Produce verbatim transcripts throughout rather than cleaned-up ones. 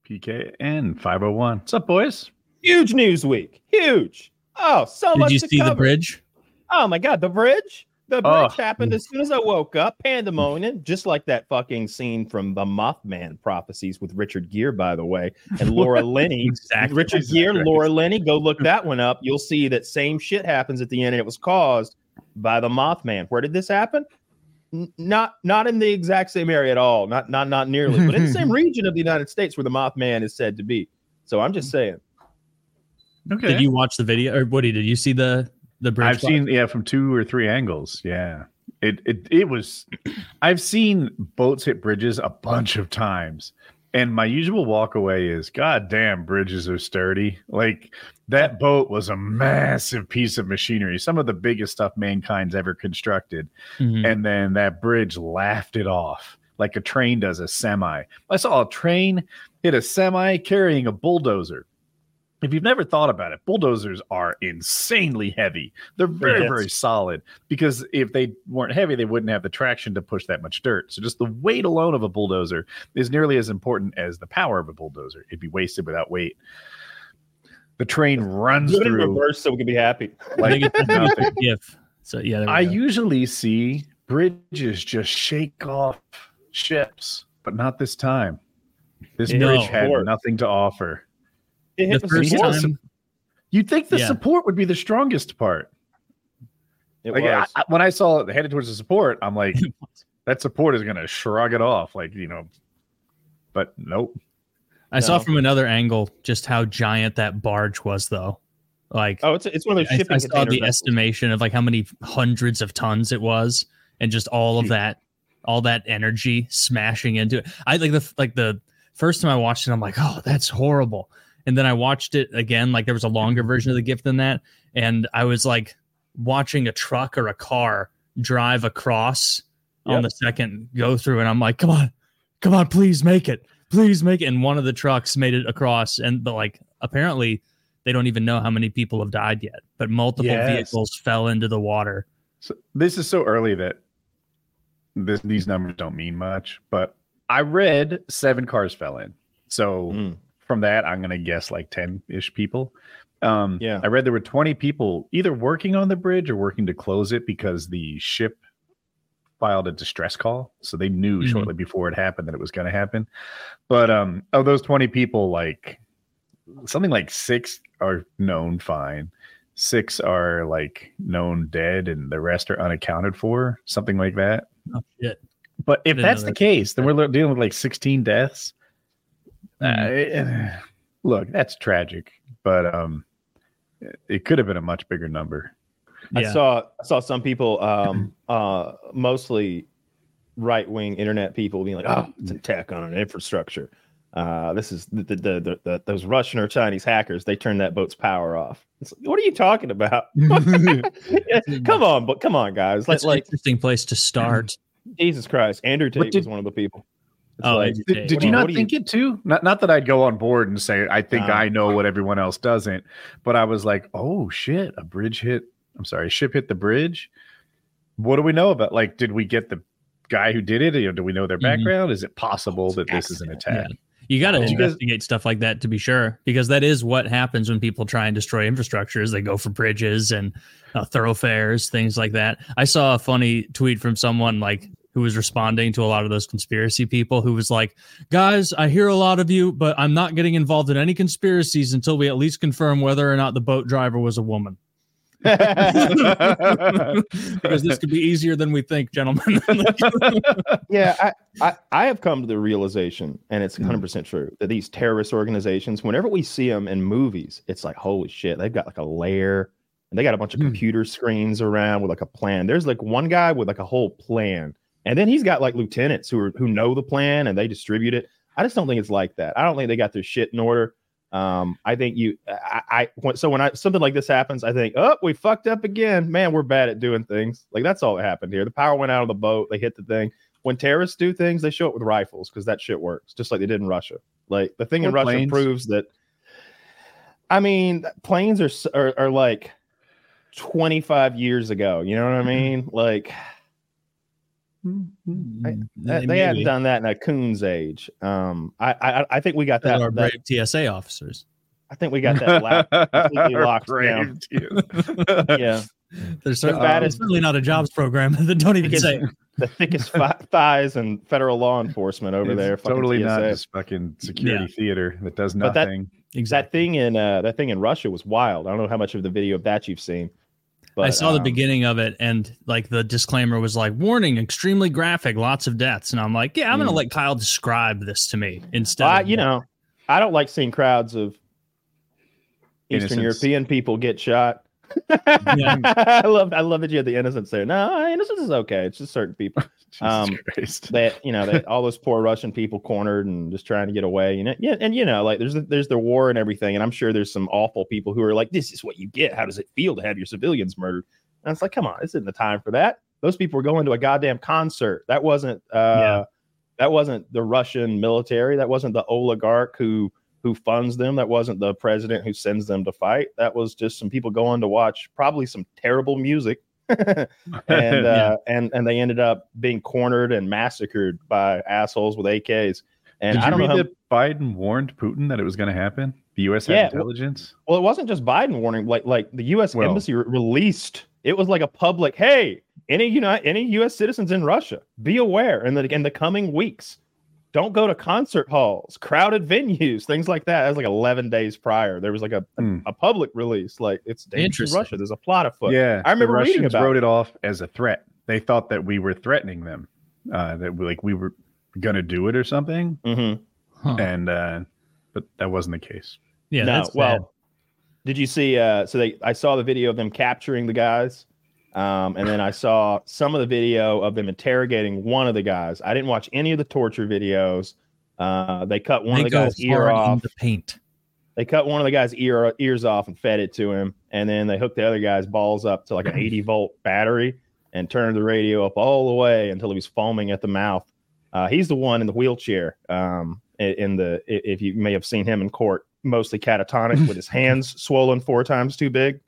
P K N five oh one. What's up, boys? Huge news week. Huge. Oh, so Did much you to see cover. the bridge? Oh, my God. The bridge? The bridge Oh. happened as soon as I woke up. Pandemonium. Just like that fucking scene from the Mothman prophecies with Richard Gere, by the way. And Laura Linney. Exactly. Richard Jesus Gere, Christ. Laura Linney. Go look that one up. You'll see that same shit happens at the end, and it was caused by the Mothman. Where did this happen? N- Not not in the exact same area at all. Not not not nearly, but in the same region of the United States where the Mothman is said to be. So I'm just saying. Okay. Did you watch the video, or Woody? Did you see the the bridge? I've seen, yeah, from two or three angles. Yeah. It it it was. I've seen boats hit bridges a bunch of times, and my usual walk away is, God damn, bridges are sturdy. Like that boat was a massive piece of machinery, some of the biggest stuff mankind's ever constructed, Mhm. and then that bridge laughed it off like a train does a semi. I saw a train hit a semi carrying a bulldozer. If you've never thought about it, bulldozers are insanely heavy. They're very, Yes. very solid, because if they weren't heavy, they wouldn't have the traction to push that much dirt. So just the weight alone of a bulldozer is nearly as important as the power of a bulldozer. It'd be wasted without weight. The train runs Do it in through reverse so we can be happy. I like think it's nothing. a GIF. So yeah, there we I go. usually see bridges just shake off ships, but not this time. This It bridge hit had support. nothing to offer. It hit The the first support. time, You'd think the Yeah. support would be the strongest part. It Like I, was. I- when I saw it headed towards the support, I'm like, that support is gonna shrug it off, like, you know. But nope. I saw No. from another angle just how giant that barge was, though. Like, Oh, it's it's one of those I, shipping I saw container the vessels. estimation of like how many hundreds of tons it was, and just all of that, all that energy smashing into it. I like the like the first time I watched it, I'm like, oh, that's horrible. And then I watched it again, like there was a longer version of the GIF than that, and I was like watching a truck or a car drive across on Yep. the second go through, and I'm like, come on, come on, please make it, please make it. And one of the trucks made it across, and but like apparently they don't even know how many people have died yet, but multiple Yes. vehicles fell into the water. So this is so early that this, these numbers don't mean much, but I read seven cars fell in. So Mm. from that, I'm gonna guess like ten-ish people. Um, Yeah. I read there were twenty people either working on the bridge or working to close it because the ship filed a distress call, so they knew Mhm. shortly before it happened that it was going to happen. But um, of those twenty people, like something like six are known fine, six are like known dead, and the rest are unaccounted for, something like that. Oh shit! But if didn't that's know the that. case, then we're dealing with like sixteen deaths. Mhm. Uh, look, that's tragic, but um, it could have been a much bigger number. I Yeah. saw I saw some people, um, uh, mostly right wing internet people, being like, "Oh, it's an attack on an infrastructure. Uh, this is the, the, the, the, the those Russian or Chinese hackers. They turned that boat's power off." It's like, what are you talking about? Yeah, come on, but come on, guys. Like, That's an like interesting place to start. Jesus Christ, Andrew Tate did- was one of the people. It's Oh, like, Andrew Did, Tate. did what you do- not what do you- think it too? Not not that I'd go on board and say I think No. I know what everyone else doesn't, but I was like, oh shit, a bridge hit. I'm sorry, a ship hit the bridge. What do we know about? Like, did we get the guy who did it? You know, do we know their Mhm. background? Is it possible that this is an attack? Yeah. You got to Did you guys- investigate stuff like that to be sure, because that is what happens when people try and destroy infrastructures. They go for bridges and uh, thoroughfares, things like that. I saw a funny tweet from someone like who was responding to a lot of those conspiracy people, who was like, "Guys, I hear a lot of you, but I'm not getting involved in any conspiracies until we at least confirm whether or not the boat driver was a woman." Because this could be easier than we think, gentlemen. yeah, I, I, I have come to the realization, and it's one hundred percent true, that these terrorist organizations, whenever we see them in movies, it's like, holy shit, they've got like a lair, and they got a bunch of Hmm. computer screens around with like a plan. There's like one guy with like a whole plan, and then he's got like lieutenants who are who know the plan and they distribute it. I just don't think it's like that. I don't think they got their shit in order. Um, I think you, I, I, when- so when I something like this happens, I think, oh, we fucked up again. Man, we're bad at doing things. Like that's all that happened here. The power went out of the boat. They hit the thing. When terrorists do things, they show it with rifles because that shit works, just like they did in Russia. Like the thing in Or Russia planes. proves that. I mean, planes are, s- are are like twenty-five years ago. You know what I mean? Like, I, they, they hadn't done that in a coon's age. Um, I, I, I think we got that. Our that brave T S A officers. I think we got that lap completely locked down. Yeah, there's certainly, um, it's certainly not a jobs program that don't even say the thickest fi- thighs in federal law enforcement over it's there. Totally T S A. not just fucking security yeah. theater that does but nothing. That, exactly. that thing in uh, that thing in Russia was wild. I don't know how much of the video of that you've seen. But, I saw um, the beginning of it, and like the disclaimer was like, "Warning: extremely graphic, lots of deaths." And I'm like, "Yeah, I'm mm. gonna let Kyle describe this to me instead." I, of you know, I don't like seeing crowds of Eastern innocence. European people get shot. Yeah. I love, I love that you had the innocence there. No, innocence is okay. It's just certain people. um, that you know, that all those poor Russian people cornered and just trying to get away. You know, yeah, and you know, like there's there's the war and everything, and I'm sure there's some awful people who are like, "This is what you get. How does it feel to have your civilians murdered?" And it's like, come on, this isn't the time for that. Those people were going to a goddamn concert. That wasn't, uh, yeah. that wasn't the Russian military. That wasn't the oligarch who. who funds them. That wasn't the president who sends them to fight. That was just some people going to watch probably some terrible music. and uh, yeah. and and they ended up being cornered and massacred by assholes with A Ks. And Did you I don't read know how... that Biden warned Putin that it was going to happen? The U S had yeah, intelligence. Well, it wasn't just Biden warning. Like like the U S well, embassy re- released. It was like a public, hey, any you know any U S citizens in Russia, be aware in the in the coming weeks. Don't go to concert halls, crowded venues, things like that. That was like eleven days prior. There was like a, mm. a, a public release. Like it's dangerous in Russia. There's a plot afoot. Yeah, I remember the reading Russians about wrote it. it off as a threat. They thought that we were threatening them, uh, that we, like we were gonna do it or something. Mm-hmm. Huh. And uh, but that wasn't the case. Yeah. No. That's well, bad. Did you see? Uh, so they, I saw the video of them capturing the guys. Um, and then I saw some of the video of them interrogating one of the guys. I didn't watch any of the torture videos. Uh, they cut one they of the guy's ear off. The paint. They cut one of the guy's ear ears off and fed it to him. And then they hooked the other guy's balls up to like an eighty volt battery and turned the radio up all the way until he was foaming at the mouth. Uh, he's the one in the wheelchair. Um, in the if you may have seen him in court, mostly catatonic with his hands swollen four times too big.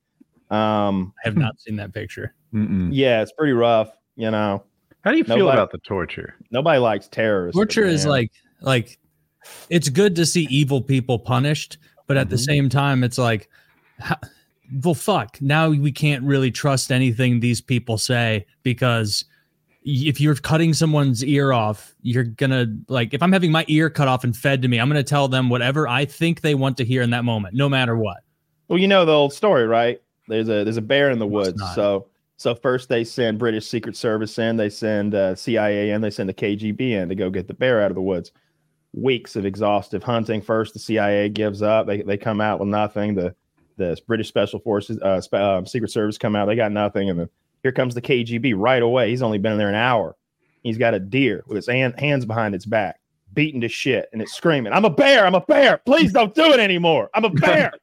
Um, I have not seen that picture. Mm-mm. Yeah, it's pretty rough. You know, how do you feel nobody, about the torture? Nobody likes terrorists. Torture is like, like, it's good to see evil people punished, but at mm-hmm. the same time, it's like, how, well, fuck. Now we can't really trust anything these people say because if you're cutting someone's ear off, you're gonna like. If I'm having my ear cut off and fed to me, I'm gonna tell them whatever I think they want to hear in that moment, no matter what. Well, you know the old story, right? There's a there's a bear in the woods. So so first they send British Secret Service in, they send uh, C I A in, they send the K G B in to go get the bear out of the woods. Weeks of exhaustive hunting. First, the C I A gives up. They they come out with nothing. The the British Special Forces, uh, spe- uh, Secret Service come out. They got nothing, and then here comes the K G B right away. He's only been in there an hour. He's got a deer with his hand, hands behind its back, beaten to shit, and it's screaming, "I'm a bear! I'm a bear! Please don't do it anymore! I'm a bear!"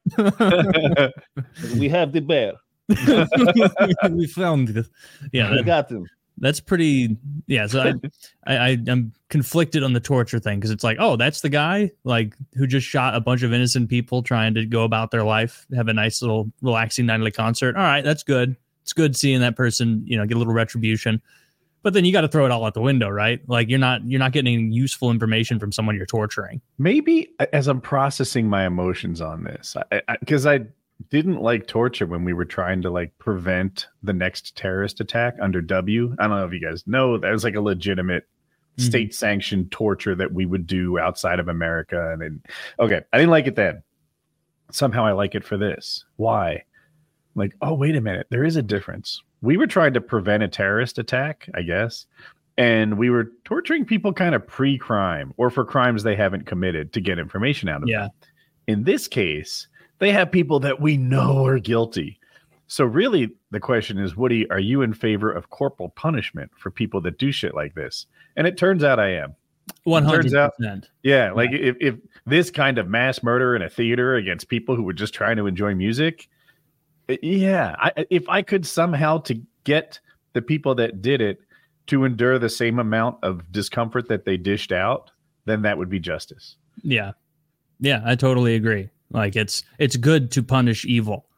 We have the bear. We found it. Yeah, I got them. That's pretty. Yeah, so I, I, I I'm conflicted on the torture thing because it's like, oh, that's the guy like who just shot a bunch of innocent people trying to go about their life, have a nice little relaxing night at a concert. All right, that's good. It's good seeing that person, you know, get a little retribution. But then you got to throw it all out the window, right? Like you're not you're not getting any useful information from someone you're torturing. Maybe as I'm processing my emotions on this, because I, I, I didn't like torture when we were trying to like prevent the next terrorist attack under W. I don't know if you guys know that was like a legitimate mm-hmm. state sanctioned torture that we would do outside of America. And then, okay, I didn't like it then. Somehow I like it for this. Why? Like, oh, wait a minute. There is a difference. We were trying to prevent a terrorist attack, I guess. And we were torturing people kind of pre-crime or for crimes they haven't committed to get information out of yeah. them. In this case, they have people that we know are guilty. So really, the question is, Woody, are you in favor of corporal punishment for people that do shit like this? And it turns out I am. one hundred percent. Out, yeah, like yeah. If, if this kind of mass murder in a theater against people who were just trying to enjoy music, yeah, I, if I could somehow to get the people that did it to endure the same amount of discomfort that they dished out, then that would be justice. Yeah. Yeah, I totally agree. Like it's it's good to punish evil.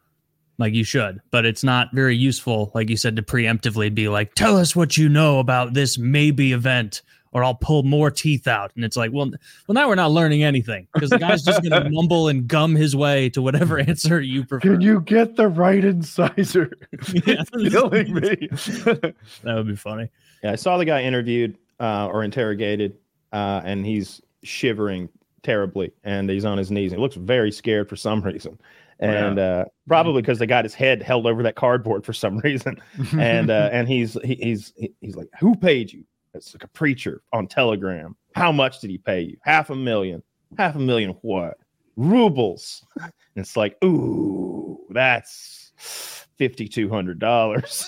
Like you should, but it's not very useful, like you said, to preemptively be like, tell us what you know about this maybe event, or I'll pull more teeth out. And it's like, well, well, now we're not learning anything because the guy's just going to mumble and gum his way to whatever answer you prefer. Can you get the right incisor? Yeah. It's killing me. That would be funny. Yeah, I saw the guy interviewed uh, or interrogated, uh, and he's shivering terribly, and he's on his knees. He looks very scared for some reason. And uh, probably because they got his head held over that cardboard for some reason, and uh, and he's he, he's he, he's like, who paid you? It's like a preacher on Telegram. How much did he pay you? Half a million. Half a million what? Rubles. And it's like, ooh, that's fifty-two hundred dollars.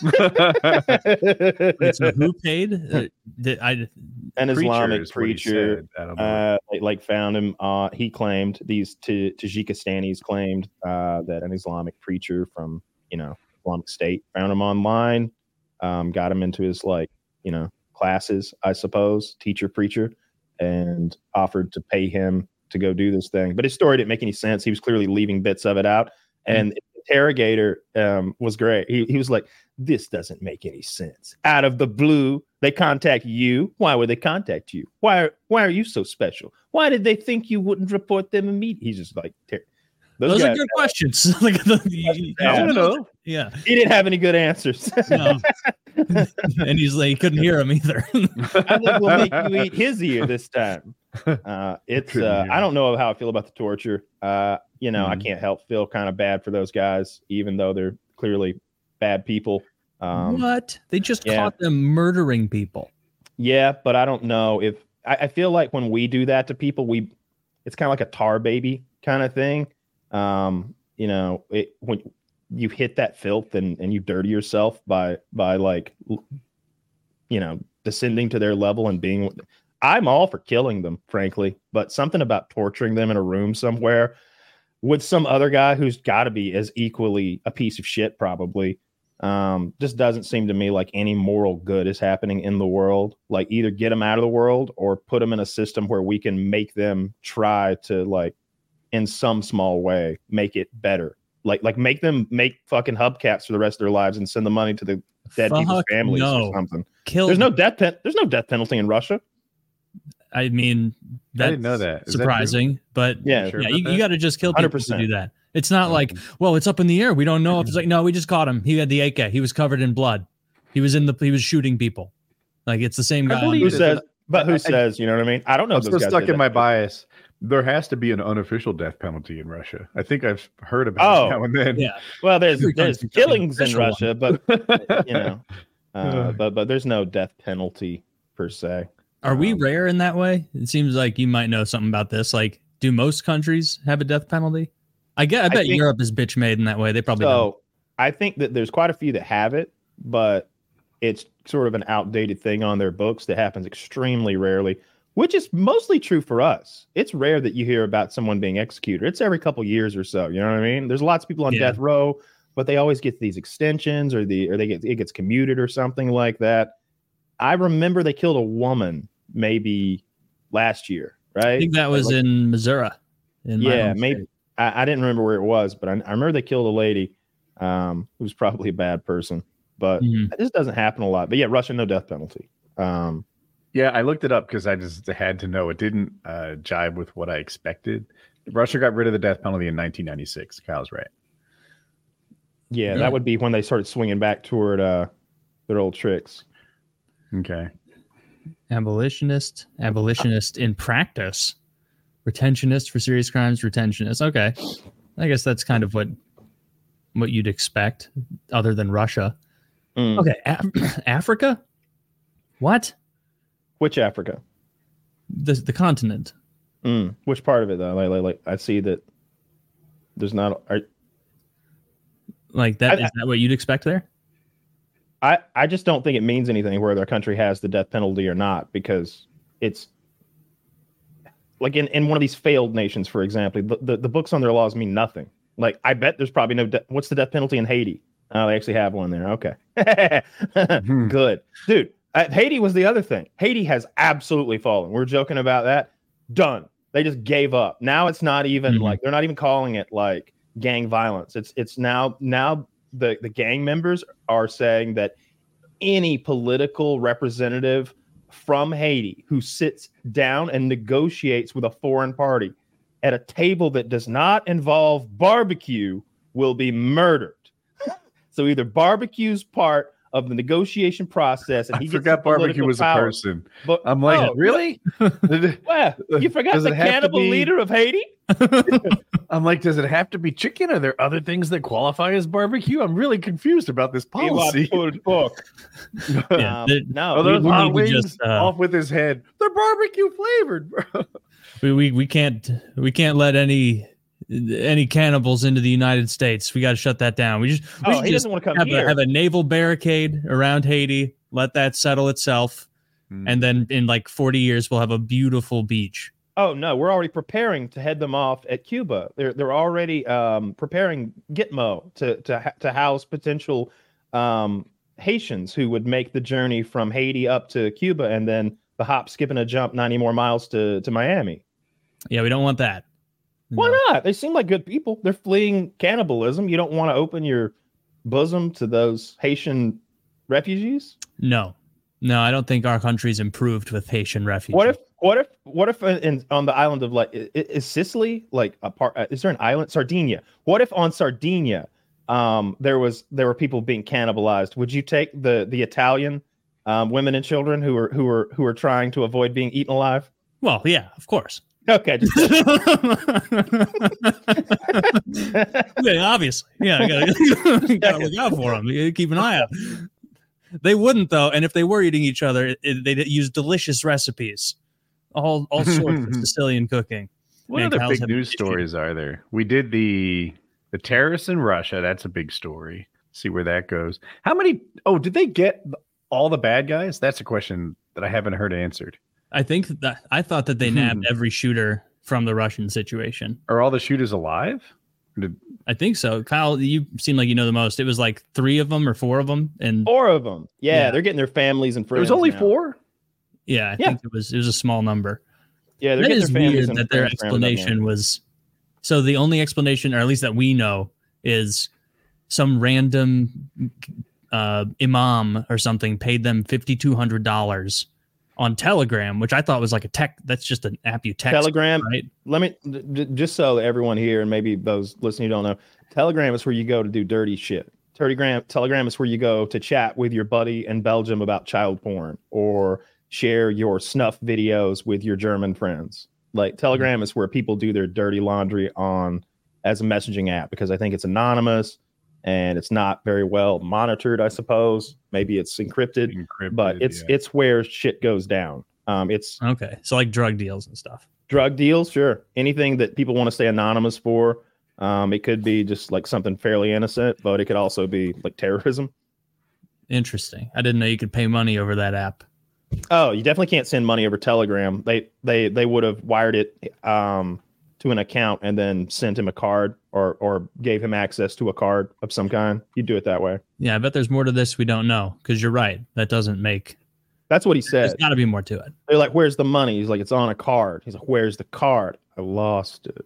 Wait, so who paid? Uh, did I? An Islamic Preacher is what he preacher, said. I don't know. uh, like, like found him. Uh, he claimed these T- Tajikistanis claimed uh, that an Islamic preacher from you know Islamic State found him online, um, got him into his like you know classes, I suppose, teacher preacher, and offered to pay him to go do this thing. But his story didn't make any sense. He was clearly leaving bits of it out, and the interrogator um, was great. He he was like, "This doesn't make any sense. Out of the blue, they contact you. Why would they contact you? Why are, why are you so special? Why did they think you wouldn't report them immediately?" He's just like, Ter- Those, Those are guys, good questions. Like the, you- I don't know. Yeah. he didn't have any good answers. No. And he's like, he couldn't hear him either. I think we'll make you eat his ear this time. Uh, it's Couldn't uh, hear I him. don't know how I feel about the torture. Uh, you know, I Mhm. can't help feel kind of bad for those guys, even though they're clearly bad people. Um, What? They just yeah. caught them murdering people. Yeah, but I don't know if I, I feel like when we do that to people, we it's kind of like a tar baby kind of thing. Um, you know, it, when you hit that filth and, and you dirty yourself by by like l- you know descending to their level and being. I'm all for killing them, frankly, but something about torturing them in a room somewhere with some other guy who's got to be as equally a piece of shit, probably. Um, just doesn't seem to me like any moral good is happening in the world. Like either get them out of the world or put them in a system where we can make them try to like in some small way make it better. Like like make them make fucking hubcaps for the rest of their lives and send the money to the dead Fuck people's families no. or something. Kill. There's no death pen- there's no death penalty in Russia. I mean, that's I didn't know that. Is that surprising, but Yeah, Sure yeah, about you, that? you got to just kill people one hundred percent. to do that. It's not like, well, it's up in the air. We don't know if it's like, no, we just caught him. He had the A K. He was covered in blood. He was in the. He was shooting people. Like it's the same I guy. believe Who it. says but who I- says, you know what I mean? I don't know. I'm if still those guys stuck did in that. my bias. There has to be an unofficial death penalty in Russia. I think I've heard about Oh, it now and then. Yeah. Well, there's Every there's country's got an killings in official one. Russia, but you know, uh, but but there's no death penalty per se. Are we Um, rare in that way? It seems like you might know something about this. Like, do most countries have a death penalty? I get. I bet think- Europe is bitch made in that way. They probably don't. So I think that there's quite a few that have it, but it's sort of an outdated thing on their books that happens extremely rarely, which is mostly true for us. It's rare that you hear about someone being executed. It's every couple years or so. You know what I mean? There's lots of people on Yeah. death row, but they always get these extensions or the or they get it gets commuted or something like that. I remember they killed a woman maybe last year, right? I think that was Like- in Missouri. In my yeah, home maybe. state. I, I didn't remember where it was, but I, I remember they killed a lady um, who was probably a bad person. But Mhm. this doesn't happen a lot. But yeah, Russia, no death penalty. Um, Yeah, I looked it up because I just had to know. It didn't uh, jive with what I expected. Russia got rid of the death penalty in nineteen ninety-six. Kyle's right. yeah, Yeah. that would be when they started swinging back toward uh, their old tricks. Okay. Abolitionist, abolitionist in practice, retentionist for serious crimes, retentionist. Okay, I guess that's kind of what what you'd expect, other than Russia. Mm. Okay, Af- Africa. What Which Africa? the the continent? Mm. Which part of it though? Like, like, like I see that there's not. Are, Like that? I- Is that what you'd expect there? I I just don't think it means anything whether their country has the death penalty or not, because it's like in, in one of these failed nations, for example, the, the, the books on their laws mean nothing. Like I bet there's probably no de- what's the death penalty in Haiti? Oh, they actually have one there. Okay, good, dude. Uh, Haiti was the other thing. Haiti has absolutely fallen. We're joking about that. Done. They just gave up. Now it's not even Mhm. like they're not even calling it like gang violence. It's it's now now the the gang members are saying that any political representative from Haiti who sits down and negotiates with a foreign party at a table that does not involve barbecue will be murdered. So either barbecue's part of the negotiation process, and he I gets forgot barbecue was power. a person. But I'm like, oh, really? well, you forgot Does the it have to cannibal be- leader of Haiti? I'm like, does it have to be chicken? Are there other things that qualify as barbecue? I'm really confused about this policy. Book. Yeah, Um, the- no, Oh, we- those we hot need to wings just, uh, off with his head. They're barbecue flavored, bro. we, we we can't we can't let any any cannibals into the United States. We got to shut that down. We just we Oh, should he just doesn't want to come have here. a, have a naval barricade around Haiti. Let that settle itself, Hmm. and then in like forty years we'll have a beautiful beach. Oh no, we're already preparing to head them off at Cuba. They're they're already um, preparing Gitmo to to ha- to house potential um, Haitians who would make the journey from Haiti up to Cuba and then the hop, skip, and a jump ninety more miles to to Miami. Yeah, we don't want that. Why No. not? They seem like good people. They're fleeing cannibalism. You don't want to open your bosom to those Haitian refugees? No, no, I don't think our country's improved with Haitian refugees. What if what if what if in, on the island of like i- i- is Sicily like a part? uh, Is there an island Sardinia? What if on Sardinia um there was there were people being cannibalized? Would you take the the Italian um, women and children who are who are who are trying to avoid being eaten alive? Well, yeah, of course. Okay, just Yeah, obviously. Yeah, you gotta, gotta look out for them. You gotta keep an eye out. They wouldn't though, and if they were eating each other, it, it- they'd use delicious recipes, all all sorts of Sicilian cooking. What Man, other Kyle's big having news issues. stories are there? We did the the terrorists in Russia. That's a big story. See where that goes. How many? Oh, did they get all the bad guys? That's a question that I haven't heard answered. I think that I thought that they Hmm. nabbed every shooter from the Russian situation. Are all the shooters alive? Did, I think so. Kyle, you seem like you know the most. It was like three of them or four of them, and four of them. Yeah, Yeah. they're getting their families and there friends. was only now. four. yeah, I Yeah. think it was it was a small number. Yeah, they're That getting is their families weird and that their friends rounded up now. explanation was so. The only explanation, or at least that we know, is some random uh, imam or something paid them fifty two hundred dollars on Telegram, which I thought was like a tech. That's just an app you text. Telegram. right? Let me d- d- just so everyone here and maybe those listening who don't know. Telegram is where you go to do dirty shit. Telegram Telegram is where you go to chat with your buddy in Belgium about child porn or share your snuff videos with your German friends. Like Telegram is where people do their dirty laundry on as a messaging app because I think it's anonymous and it's not very well monitored, I suppose. Maybe it's encrypted, Encrypted, but it's yeah. it's where shit goes down. Um, it's Okay, so like drug deals and stuff. drug deals, sure. Anything that people want to stay anonymous for. Um, it could be just like something fairly innocent, but it could also be like terrorism. Interesting. I didn't know you could pay money over that app. Oh, you definitely can't send money over Telegram. They they they would have wired it um, to an account and then sent him a card or or gave him access to a card of some kind. You do it that way. Yeah, I bet there's more to this we don't know because you're right. That doesn't make. That's what he There's said. got to be more to it. They're like, "Where's the money?" He's like, "It's on a card." He's like, "Where's the card?" I lost it.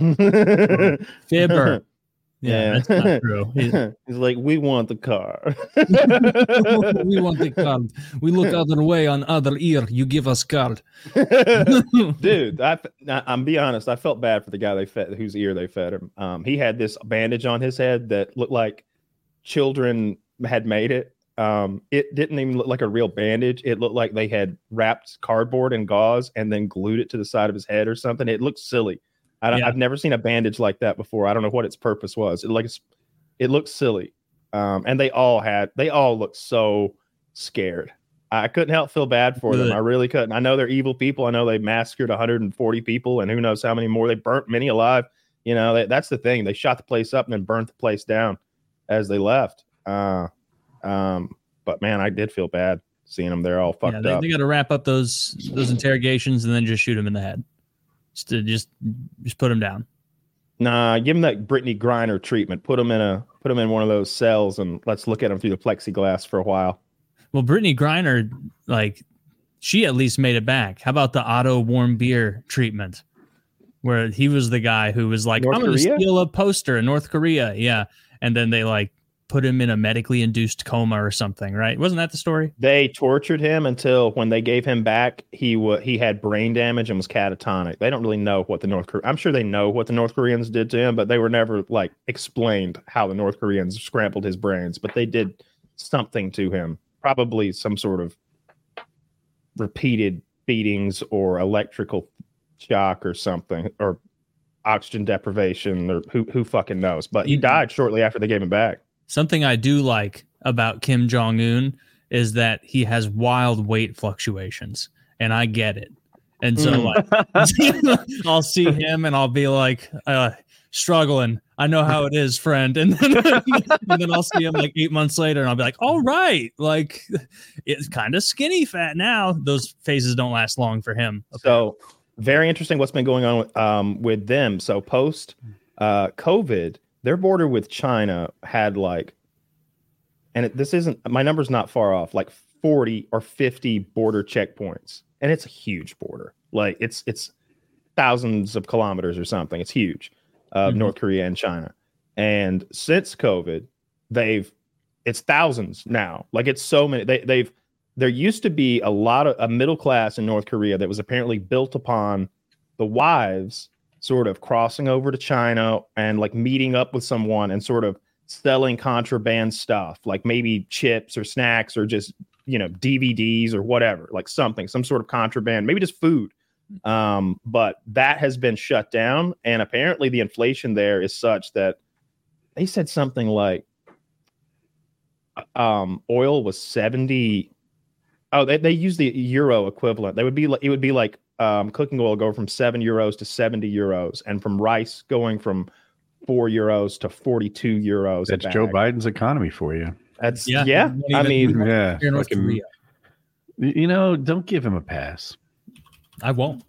Fibber. Yeah, Yeah. that's not true. He- He's like, "We want the car." we want the card. We look other way on other ear. You give us card. Dude, I, I'm be honest. I felt bad for the guy they fed, whose ear they fed him. Um, he had this bandage on his head that looked like children had made it. Um, it didn't even look like a real bandage. It looked like they had wrapped cardboard and gauze and then glued it to the side of his head or something. It looked silly. I don't, Yeah. I've never seen a bandage like that before. I don't know what its purpose was. It like it's, it looked silly. Um, and they all had, they all looked so scared. I couldn't help feel bad for them. Good. I really couldn't. I know they're evil people. I know they massacred one hundred forty people and who knows how many more. They burnt many alive. You know, that, that's the thing. They shot the place up and then burnt the place down as they left. Uh, um, but man, I did feel bad seeing them. They're all fucked Yeah, they, up. they got to wrap up those those interrogations and then just shoot him in the head. Just to, just just put him down. Nah, give them that Brittany Griner treatment. Put them in a put them in one of those cells and let's look at them through the plexiglass for a while. Well, Brittany Griner, like, she at least made it back. How about the Otto warm beer treatment? where he was the guy who was like, North I'm going to Korea? steal a poster in North Korea. Yeah. And then they like put him in a medically induced coma or something, right? Wasn't that the story? They tortured him until when they gave him back, he wa- he had brain damage and was catatonic. They don't really know what the North Korea. I'm sure they know what the North Koreans did to him, but they were never like explained how the North Koreans scrambled his brains. But they did something to him, probably some sort of repeated beatings or electrical shock or something, or oxygen deprivation, or who who fucking knows. But he died shortly after they gave him back. Something I do like about Kim Jong-un is that he has wild weight fluctuations, and I get it. And so Mm. like, I'll see him and I'll be like, uh, struggling. I know how it is, friend. And then, and then I'll see him like eight months later and I'll be like, all right, like it's kind of skinny fat now. Those phases don't last long for him. So very interesting what's been going on with, um, with them. So post uh, COVID, their border with China had like, and it, this isn't, my number's not far off, like forty or fifty border checkpoints. And it's a huge border. Like it's, it's thousands of kilometers or something. It's huge. Of Mhm. North Korea and China. And since COVID, they've, it's thousands now. Like it's so many, they, they've, there used to be a lot of a middle class in North Korea that was apparently built upon the wives sort of crossing over to China and like meeting up with someone and sort of selling contraband stuff, like maybe chips or snacks or just, you know, D V Ds or whatever, like something, some sort of contraband, maybe just food. Um, but that has been shut down. And apparently the inflation there is such that they said something like um, oil was seventy. Oh, they, they use the euro equivalent. They would be like, it would be like um, cooking oil go from seven euros to seventy euros, and from rice going from four euros to forty-two euros. That's a bag. Joe Biden's economy for you. That's Yeah, yeah. won't I even- mean, Yeah. Here in North fucking- Korea. you know, don't give him a pass. I won't.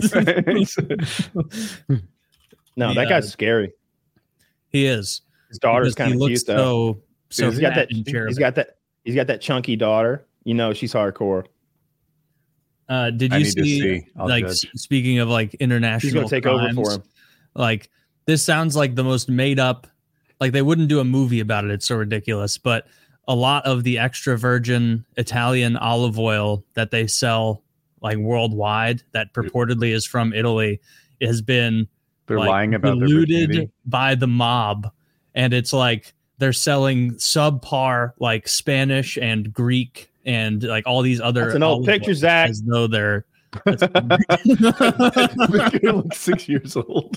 no, The, that uh, guy's scary. He is. His daughter's Because he kind of looks cute though. So, so he's got fat that. and cherubic. He's got that. He's got that chunky daughter. You know, she's hardcore. Uh, did I you need to see, see. I'll like, judge. s- speaking of like international She's gonna take over for crimes, him. Like, this sounds like the most made up, like they wouldn't do a movie about it. It's so ridiculous. But a lot of the extra virgin Italian olive oil that they sell like worldwide, that purportedly is from Italy, has been They're like, lying about their diluted virginity. by the mob. And it's like they're selling subpar like Spanish and Greek and like all these other That's an old olive picture, oils Zach. as though they're The kid looks six years old.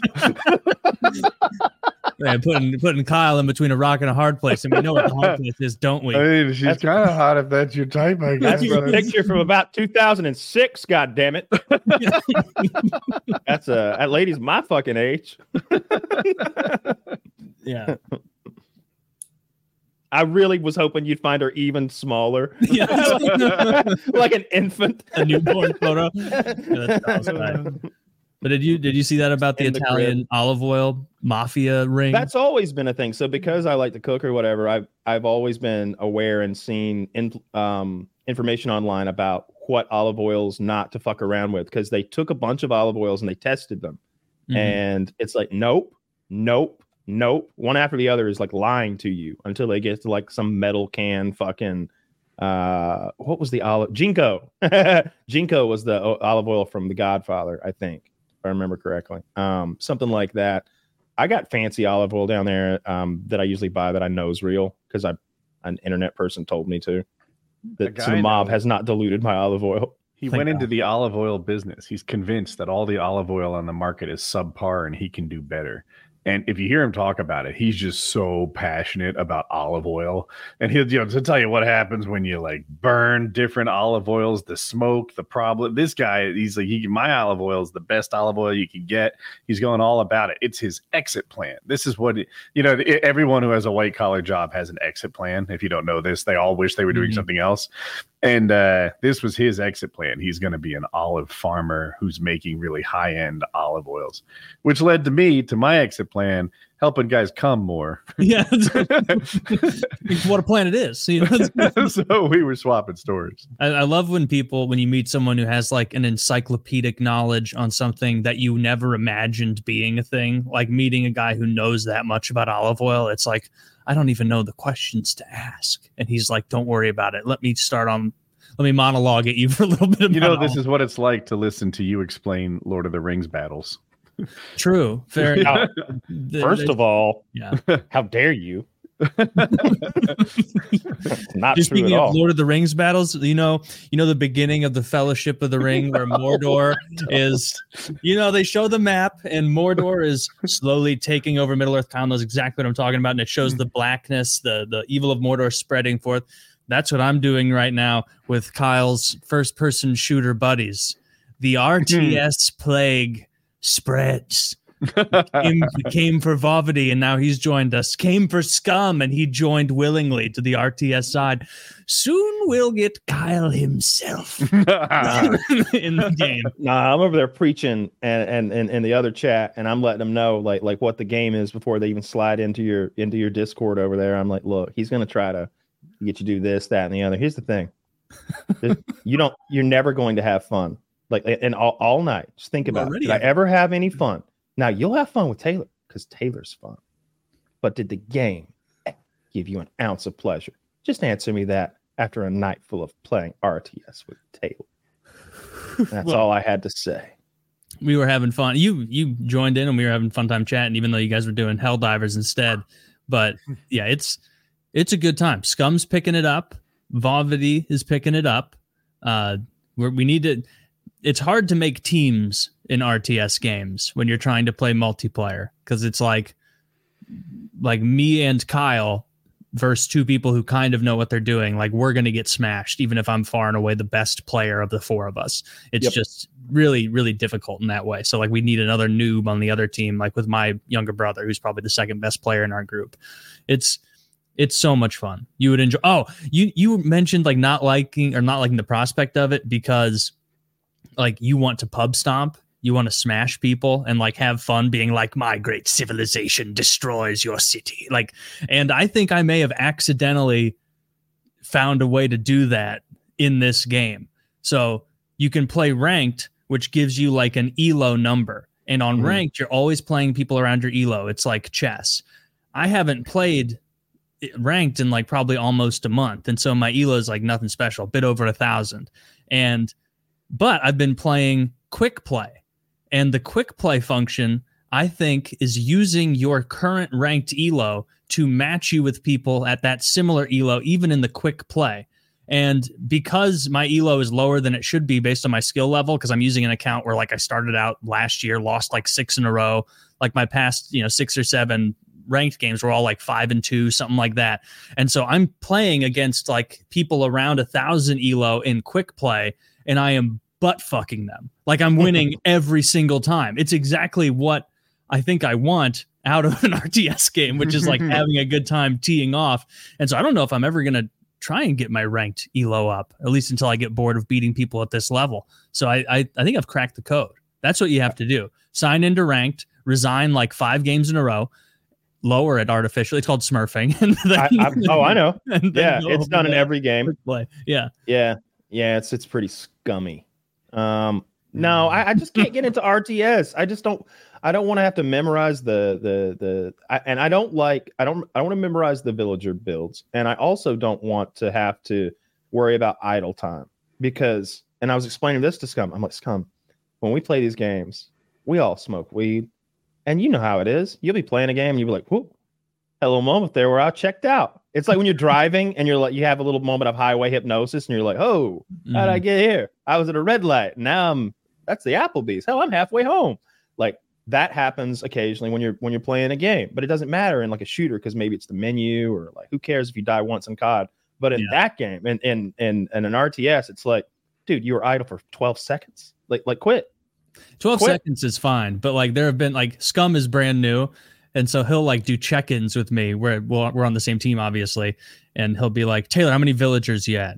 yeah, putting putting Kyle in between a rock and a hard place, and we know what the hard place is, don't we? I mean, she's That's- kind of hot if that's your type, I guess. That's a but- picture from about two thousand six. God damn it! That's a that lady's my fucking age. Yeah, I really was hoping you'd find her even smaller, yeah, like an infant. a newborn photo. Yeah, that's awesome. Right. But did you did you see that about the In the Italian olive oil mafia ring? That's always been a thing. So because I like to cook or whatever, I've I've always been aware and seen in, um, information online about what olive oils not to fuck around with, because they took a bunch of olive oils and they tested them, Mhm. and it's like nope, nope, nope. One after the other is like lying to you until they get to like some metal can fucking. Uh, what was the olive? Jinko. Jinko was the o- olive oil from The Godfather, I think, if I remember correctly. Um, something like that. I got fancy olive oil down there um, that I usually buy that I know is real because I an internet person told me to. A That guy so the mob knows. has not diluted my olive oil. He Thank went into God. the olive oil business. He's convinced that all the olive oil on the market is subpar and he can do better. And if you hear him talk about it, he's just so passionate about olive oil. And he'll, you know, to tell you what happens when you like burn different olive oils, the smoke, the problem. This guy, he's like, he, my olive oil is the best olive oil you can get. He's going all about it. It's his exit plan. This is what, it, you know, everyone who has a white collar job has an exit plan. If you don't know this, they all wish they were doing Mhm. something else. And uh, this was his exit plan. He's going to be an olive farmer who's making really high-end olive oils, which led to me to my exit plan, helping guys come more. Yeah, what a plan it is. You know? So we were swapping stories. I, I love when people, when you meet someone who has like an encyclopedic knowledge on something that you never imagined being a thing, like meeting a guy who knows that much about olive oil. It's like, I don't even know the questions to ask. And he's like, don't worry about it. Let me start on, let me monologue at you for a little bit. You know, this is what it's like to listen to you explain Lord of the Rings battles. True. Fair enough. First of all, yeah. How dare you? Not Just true speaking at of all. Lord of the Rings battles, you know, you know the beginning of the Fellowship of the Ring where Mordor is, you know, they show the map and Mordor is slowly taking over Middle Earth. Kyle knows exactly what I'm talking about, and it shows the blackness, the the evil of Mordor spreading forth. That's what I'm doing right now with Kyle's first-person shooter buddies. The R T S plague spreads. Came, came for Vovity and now he's joined us. Came for Scum and he joined willingly to the R T S side. Soon we'll get Kyle himself in the game. Nah, I'm over there preaching and and and in the other chat, and I'm letting them know like like what the game is before they even slide into your into your Discord over there. I'm like, look, he's gonna try to get you to do this, that, and the other. Here's the thing: you don't, you're never going to have fun. Like, and all, all night, just think about it. Did I ever have any fun? Now, you'll have fun with Taylor because Taylor's fun. But did the game give you an ounce of pleasure? Just answer me that after a night full of playing R T S with Taylor. That's well, all I had to say. We were having fun. You you joined in and we were having a fun time chatting, even though you guys were doing Helldivers instead. But yeah, it's it's a good time. Scum's picking it up. Vovity is picking it up. Uh, we're, we need to... It's hard to make teams in R T S games when you're trying to play multiplayer because it's like like me and Kyle versus two people who kind of know what they're doing. Like we're going to get smashed even if I'm far and away the best player of the four of us. It's yep. just really, really difficult in that way. So like we need another noob on the other team, like with my younger brother, who's probably the second best player in our group. It's It's so much fun. You would enjoy. Oh, you you mentioned like not liking or not liking the prospect of it because like you want to pub stomp, you want to smash people and like have fun being like my great civilization destroys your city. Like, and I think I may have accidentally found a way to do that in this game. So you can play ranked, which gives you like an E L O number. And on mm-hmm. ranked, you're always playing people around your E L O. It's like chess. I haven't played ranked in like probably almost a month. And so my E L O is like nothing special, a bit over a thousand. And But I've been playing quick play, and the quick play function, I think, is using your current ranked E L O to match you with people at that similar E L O, even in the quick play. And because my E L O is lower than it should be based on my skill level, because I'm using an account where like I started out last year, lost like six in a row, like my past, you know, six or seven ranked games were all like five and two, something like that. And so I'm playing against like people around a thousand E L O in quick play, and I am butt fucking them. Like I'm winning every single time. It's exactly what I think I want out of an R T S game, which is like having a good time teeing off. And so I don't know if I'm ever going to try and get my ranked E L O up, at least until I get bored of beating people at this level. So I, I, I think I've cracked the code. That's what you have to do. Sign into ranked, resign like five games in a row, lower it artificially. It's called smurfing. And then, I, I, oh, I know. Yeah, it's done in every game. Play. Yeah. Yeah. Yeah. It's, it's pretty scummy. Um, no, I, I just can't get into R T S. I just don't, I don't want to have to memorize the, the, the, I, and I don't like, I don't, I don't want to memorize the villager builds. And I also don't want to have to worry about idle time because, and I was explaining this to Scum. I'm like, Scum, when we play these games, we all smoke weed and you know how it is. You'll be playing a game and you'll be like, whoop, had a little moment there where I checked out. It's like when you're driving and you're like, you have a little moment of highway hypnosis and you're like, oh, mm-hmm. How'd I get here? I was at a red light. Now I'm, that's the Applebee's. Hell, I'm halfway home. Like that happens occasionally when you're, when you're playing a game, but it doesn't matter in like a shooter because maybe it's the menu or like, who cares if you die once in C O D? But in yeah. that game and in, in, in an R T S, it's like, dude, you were idle for twelve seconds. Like, like quit. twelve quit. seconds is fine. But like there have been like Scum is brand new. And so he'll like do check-ins with me where we're, we're on the same team, obviously. And he'll be like, Taylor, how many villagers you at?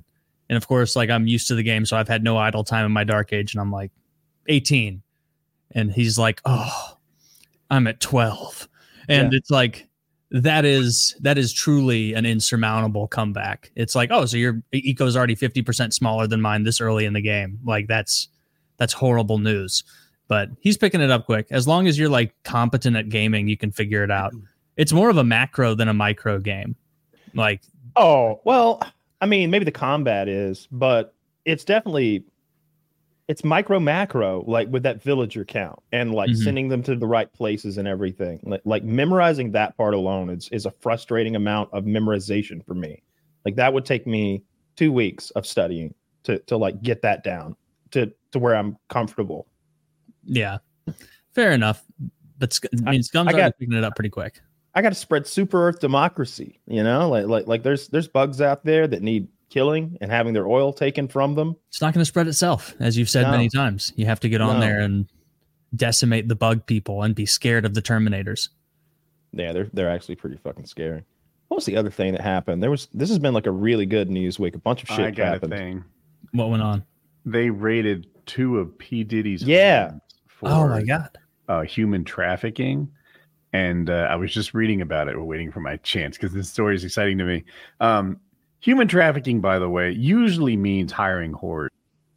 And of course, like I'm used to the game, so I've had no idle time in my dark age, and I'm like eighteen. And he's like, oh, I'm at twelve. And yeah. It's like, that is that is truly an insurmountable comeback. It's like, oh, so your eco's already fifty percent smaller than mine this early in the game. Like that's that's horrible news. But he's picking it up quick. As long as you're like competent at gaming, you can figure it out. It's more of a macro than a micro game. Like, oh, well, I mean, maybe the combat is, but it's definitely it's micro macro, like with that villager count and like mm-hmm. sending them to the right places and everything. Like, like memorizing that part alone is, is a frustrating amount of memorization for me. Like that would take me two weeks of studying to to like get that down to to where I'm comfortable. Yeah, fair enough. But I mean, Scum's already picking it up pretty quick. I got to spread super Earth democracy. You know, like like like there's there's bugs out there that need killing and having their oil taken from them. It's not going to spread itself, as you've said no. many times. You have to get on no. there and decimate the bug people and be scared of the Terminators. Yeah, they're they're actually pretty fucking scary. What was the other thing that happened? There was this has been like a really good news week. A bunch of shit I got happened. A thing. What went on? They raided two of P. Diddy's yeah. For, oh my god. Uh, human trafficking. And uh, I was just reading about it. We're waiting for my chance because this story is exciting to me. Um, Human trafficking, by the way, usually means hiring whores.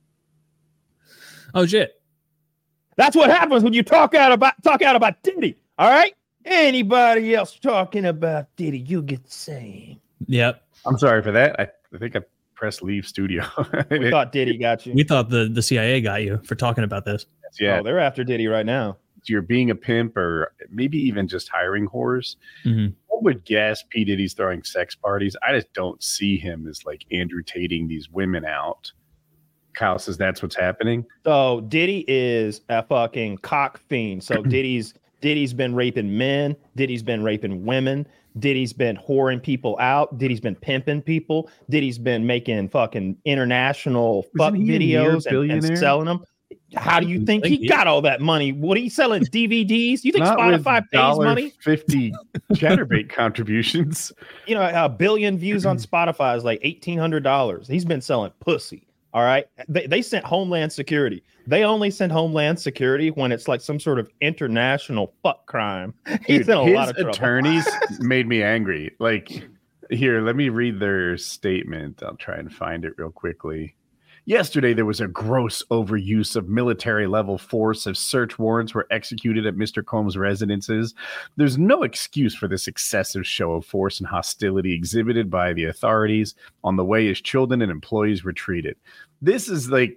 Oh shit! That's what happens when you talk out about talk out about Diddy. All right. Anybody else talking about Diddy, you get the same. Yep. I'm sorry for that. I, I think I pressed leave studio. We thought Diddy got you. We thought the the C I A got you for talking about this. Yeah. Oh, they're after Diddy right now. You're being a pimp or maybe even just hiring whores. Mm-hmm. I would guess P. Diddy's throwing sex parties. I just don't see him as like Andrew Tating these women out. Kyle says that's what's happening. So Diddy is a fucking cock fiend. So Diddy's Diddy's been raping men. Diddy's been raping women. Diddy's been whoring people out. Diddy's been pimping people. Diddy's been making fucking international fuck videos and, and selling them. How do you think he got all that money? What are you selling D V Ds? You think Not Spotify pays money? fifty Chatterbait contributions. You know, a billion views on Spotify is like eighteen hundred dollars. He's been selling pussy. All right. They, they sent Homeland Security. They only send Homeland Security when it's like some sort of international fuck crime. He's Dude, in a his lot of trouble. Attorneys made me angry. Like, here, let me read their statement. I'll try and find it real quickly. Yesterday, there was a gross overuse of military-level force as search warrants were executed at Mister Combs' residences. There's no excuse for this excessive show of force and hostility exhibited by the authorities on the way his children and employees were treated. This is like...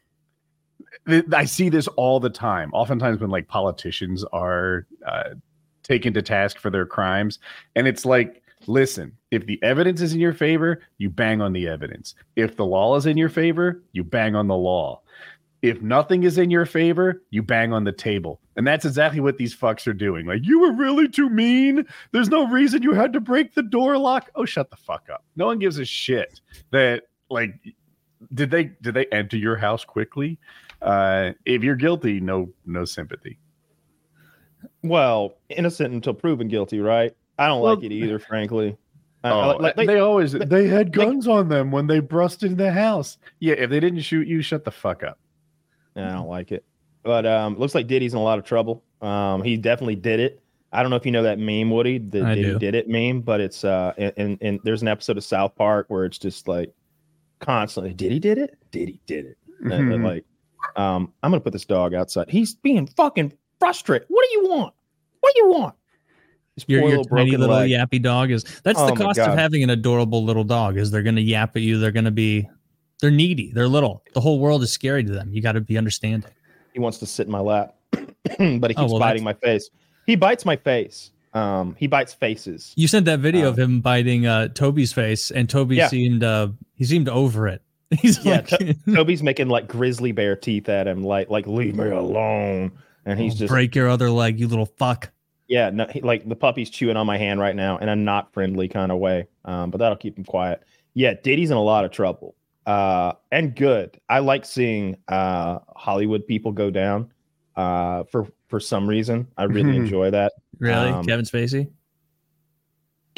I see this all the time. Oftentimes when like politicians are uh, taken to task for their crimes, and it's like, listen, if the evidence is in your favor, you bang on the evidence. If the law is in your favor, you bang on the law. If nothing is in your favor, you bang on the table. And that's exactly what these fucks are doing. Like, you were really too mean. There's no reason you had to break the door lock. Oh, shut the fuck up. No one gives a shit that, like, did they did they enter your house quickly? Uh, if you're guilty, no no sympathy. Well, innocent until proven guilty, right? I don't well, like it either, frankly. Oh, like, they, they always they, they had guns they, on them when they busted the house. Yeah, if they didn't shoot you, shut the fuck up. I don't like it. But um, looks like Diddy's in a lot of trouble. Um, he definitely did it. I don't know if you know that meme, Woody, the I Diddy do. did it meme, but it's uh, and and there's an episode of South Park where it's just like constantly, Diddy did it, Diddy did it. Mm-hmm. And, and like, um, I'm gonna put this dog outside. He's being fucking frustrated. What do you want? What do you want? Your, your little tiny little leg. Yappy dog is that's oh the cost of having an adorable little dog is they're going to yap at you. They're going to be, they're needy. They're little. The whole world is scary to them. You got to be understanding. He wants to sit in my lap, but he keeps oh, well, biting that's... my face. He bites my face. Um, he bites faces. You sent that video um, of him biting uh, Toby's face, and Toby yeah. seemed uh, he seemed over it. He's yeah, like, to- Toby's making like grizzly bear teeth at him, like like leave me alone. And he's just break your other leg, you little fuck. Yeah, no, he, like the puppy's chewing on my hand right now in a not friendly kind of way. Um, but that'll keep him quiet. Yeah, Diddy's in a lot of trouble. Uh, and good. I like seeing uh, Hollywood people go down uh, for for some reason. I really enjoy that. Really? Um, Kevin Spacey?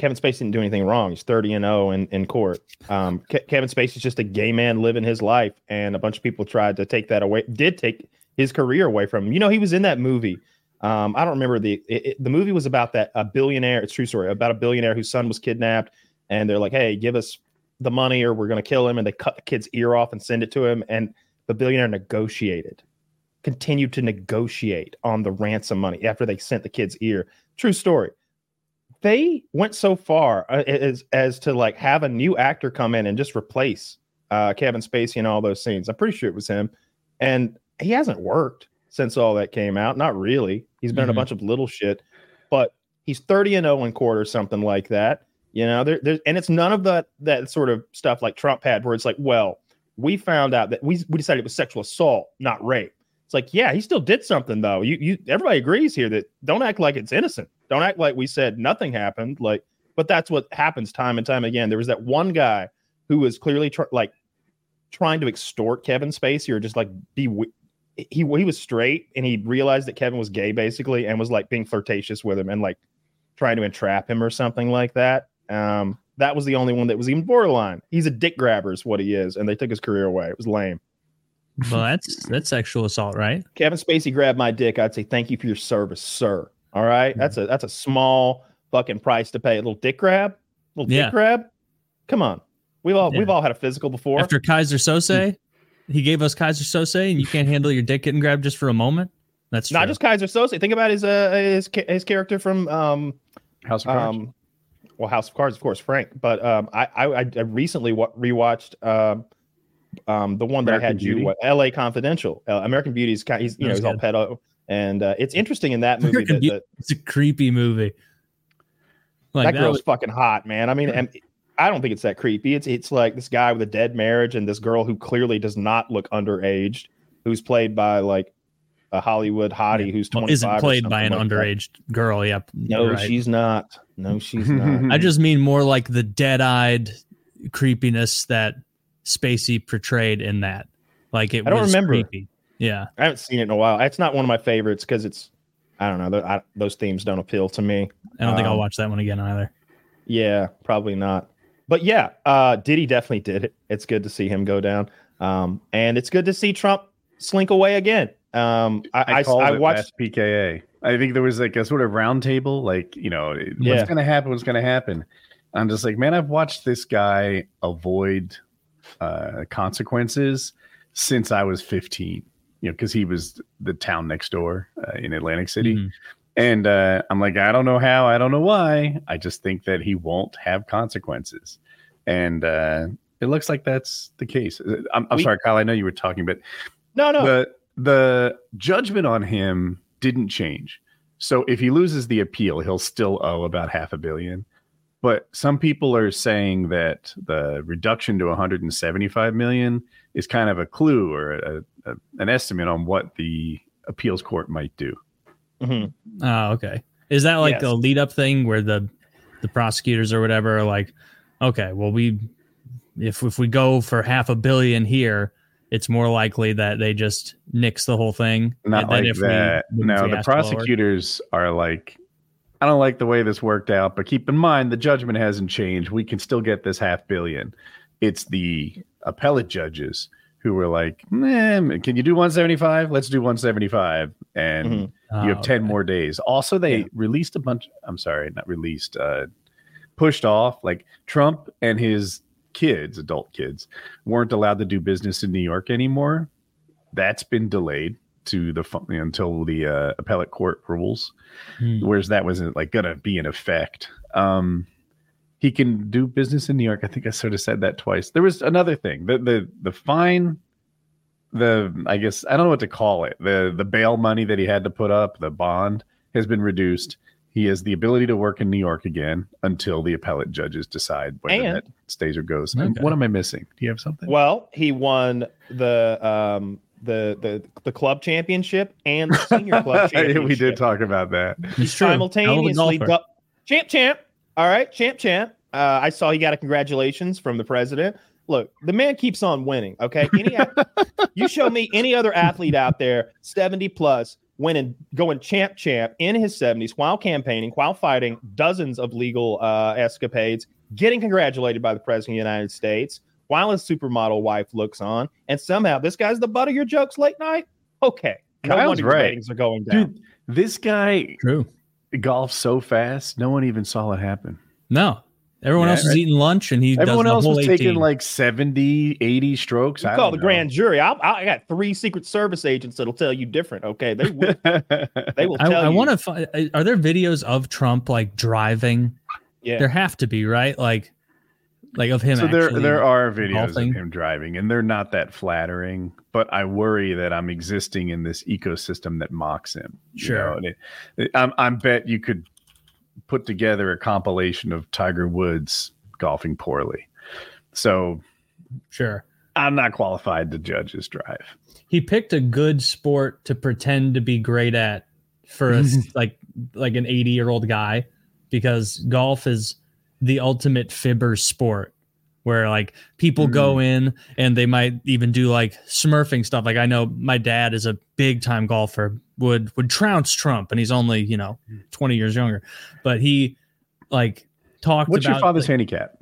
Kevin Spacey didn't do anything wrong. He's thirty and oh in, in court. Um, Ke- Kevin Spacey's just a gay man living his life, and a bunch of people tried to take that away. Did take his career away from him. You know, he was in that movie. Um, I don't remember the it, it, the movie was about that a billionaire. It's a true story about a billionaire whose son was kidnapped, and they're like, "Hey, give us the money, or we're going to kill him." And they cut the kid's ear off and send it to him. And the billionaire negotiated, continued to negotiate on the ransom money after they sent the kid's ear. True story. They went so far uh, as as to like have a new actor come in and just replace uh, Kevin Spacey in all those scenes. I'm pretty sure it was him, and he hasn't worked since all that came out. Not really. He's been mm-hmm. in a bunch of little shit, but he's thirty and oh in court or something like that. You know, there, there's and it's none of that that sort of stuff like Trump had, where it's like, well, we found out that we we decided it was sexual assault, not rape. It's like, yeah, he still did something though. You you everybody agrees here that don't act like it's innocent. Don't act like we said nothing happened. Like, but that's what happens time and time again. There was that one guy who was clearly tr- like trying to extort Kevin Spacey or just like be. He he was straight and he realized that Kevin was gay basically and was like being flirtatious with him and like trying to entrap him or something like that. Um, that was the only one that was even borderline. He's a dick grabber is what he is, and they took his career away. It was lame. Well, that's that's sexual assault, right? Kevin Spacey grabbed my dick. I'd say thank you for your service, sir. All right, mm-hmm. that's a that's a small fucking price to pay. A little dick grab, little dick yeah. grab. Come on, we've all yeah. we've all had a physical before. After Kaiser Sose. He gave us Kaiser Sose, and you can't handle your dick getting grabbed just for a moment. That's true. Not just Kaiser Sose. Think about his uh his his character from um House of Cards. Um, well, House of Cards, of course, Frank. But um, I I, I recently wa- rewatched um um the one that American I had Beauty? you what L A Confidential. Uh, American Beauty is kind. He's you know he's all pedo, and uh, it's interesting in that movie. That, that, it's a creepy movie. Like, that, that girl's was... fucking hot, man. I mean. And, I don't think it's that creepy. It's it's like this guy with a dead marriage and this girl who clearly does not look underage, who's played by like a Hollywood hottie yeah. who's twenty-five. Well, isn't played by an like underage that. girl. Yep. No, right. she's not. No, she's not. I just mean more like the dead-eyed creepiness that Spacey portrayed in that. Like it. I don't was remember. Creepy. Yeah, I haven't seen it in a while. It's not one of my favorites because it's. I don't know. I, those themes don't appeal to me. I don't um, think I'll watch that one again either. Yeah, probably not. But yeah, uh, Diddy definitely did it. It's good to see him go down. Um, and it's good to see Trump slink away again. Um, I, I, I, called I it watched P K A. I think there was like a sort of round table, like, you know, yeah. what's going to happen? What's going to happen? I'm just like, man, I've watched this guy avoid uh, consequences since I was fifteen, you know, because he was the town next door uh, in Atlantic City. Mm-hmm. And uh, I'm like, I don't know how, I don't know why. I just think that he won't have consequences. And uh, it looks like that's the case. I'm, I'm we, sorry, Kyle, I know you were talking, but no, no. The, the judgment on him didn't change. So if he loses the appeal, he'll still owe about half a billion. But some people are saying that the reduction to one hundred seventy-five million is kind of a clue or a, a, an estimate on what the appeals court might do. Mm-hmm. Oh, okay. Is that like yes. a lead up thing where the the prosecutors or whatever are like, okay, well, we if if we go for half a billion here, it's more likely that they just nix the whole thing. Not like if that. We, no, the prosecutors lower. are like, I don't like the way this worked out, but keep in mind the judgment hasn't changed. We can still get this half billion. It's the appellate judges who were like, eh, can you do one seventy-five? Let's do one seventy-five. And mm-hmm. oh, you have ten okay. more days. Also, they yeah. released a bunch. I'm sorry, not released, uh, pushed off. Like Trump and his kids, adult kids, weren't allowed to do business in New York anymore. That's been delayed to the until the uh, appellate court rules, mm. whereas that wasn't like going to be in effect. Um, He can do business in New York. I think I sort of said that twice. There was another thing. The the the fine, the I guess I don't know what to call it. The the bail money that he had to put up, the bond, has been reduced. He has the ability to work in New York again until the appellate judges decide whether and, that stays or goes. Okay. What am I missing? Do you have something? Well, he won the um the the the club championship and the senior club championship. We did talk about that. It's true. Simultaneously, du- champ, champ. All right, champ, champ. Uh, I saw he got a congratulations from the president. Look, the man keeps on winning. Okay, any, you show me any other athlete out there, seventy plus, winning, going champ champ in his seventies while campaigning, while fighting dozens of legal uh, escapades, getting congratulated by the president of the United States while his supermodel wife looks on, and somehow this guy's the butt of your jokes late night? Okay. No Kyle's wonder right. ratings are going down. Dude, this guy True. golfs so fast, no one even saw it happen. No. Everyone Yeah, else was right. eating lunch, and he Everyone does the else whole was eighteen. taking like seventy, eighty strokes. You I call the don't grand jury. I, I got three Secret Service agents that'll tell you different. Okay, they will. know. They will I, tell I you. want to find. Are there videos of Trump like driving? Yeah. There have to be, right? Like, like of him. So there, actually there are videos golfing. of him driving, and they're not that flattering. But I worry that I'm existing in this ecosystem that mocks him. you Sure. know, and it, it- I'm, I bet you could put together a compilation of Tiger Woods golfing poorly. So Sure. I'm not qualified to judge his drive. He picked a good sport to pretend to be great at for a, like like an eighty year old guy, because golf is the ultimate fibber sport where like people Mm. go in and they might even do like smurfing stuff. Like I know my dad is a big time golfer, would would trounce Trump, and he's only, you know, twenty years younger, but he like talked What's about your father's like, handicap?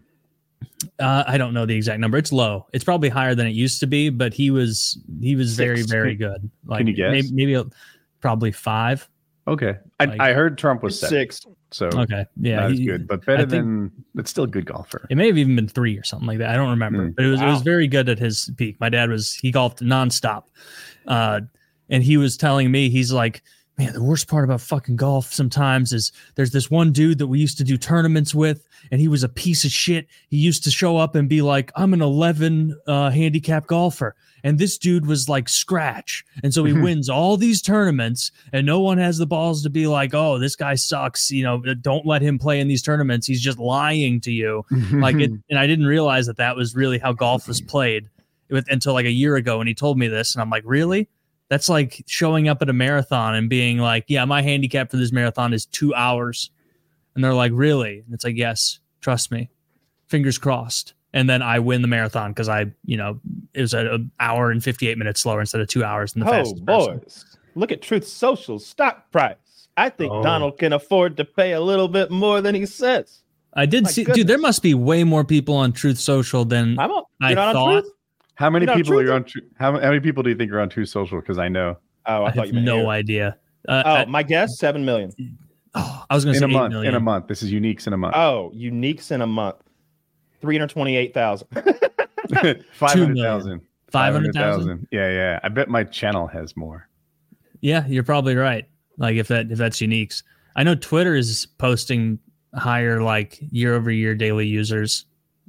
Uh, I don't know the exact number. It's low. It's probably higher than it used to be, but he was he was very Six. very good. Like Can you guess? Maybe, maybe a, probably five. Okay, I, Like- I heard Trump was seven, six. so Okay, yeah, not as he- good, but better I think- than. It's still a good golfer. It may have even been three or something like that. I don't remember, Mm. but it was it was Wow. very good at his peak. My dad was he golfed nonstop, uh, and he was telling me he's like, man, the worst part about fucking golf sometimes is there's this one dude that we used to do tournaments with, and he was a piece of shit. He used to show up and be like, I'm an eleven uh, handicap golfer. And this dude was like scratch. And so he wins all these tournaments, and no one has the balls to be like, oh, this guy sucks. You know, don't let him play in these tournaments. He's just lying to you. Like it, and I didn't realize that that was really how golf was played with, until like a year ago when he told me this. And I'm like, really? That's like showing up at a marathon and being like, yeah, my handicap for this marathon is two hours. And they're like, really? And it's like, yes, trust me. Fingers crossed. And then I win the marathon because I, you know, it was an hour and fifty-eight minutes slower instead of two hours than the Oh, fastest person. boys. Look at Truth Social's stock price. I think Oh. Donald can afford to pay a little bit more than he says. I did My see, goodness. dude, there must be way more people on Truth Social than I'm on, I you're not thought- on Truth? How many You know, people truth- are on? Tru- How, how many people do you think are on True Social? Because I know Oh, I, I thought have you meant no here. idea. Uh, Oh, I, my guess, seven million. oh, I was going to in say a eight month. million. In a month. This is uniques in a month. Oh, uniques in a month. three hundred twenty-eight thousand. Five hundred thousand. five hundred thousand. Yeah, yeah. I bet my channel has more. Yeah, you're probably right. Like if that if that's uniques. I know Twitter is posting higher like year over year daily users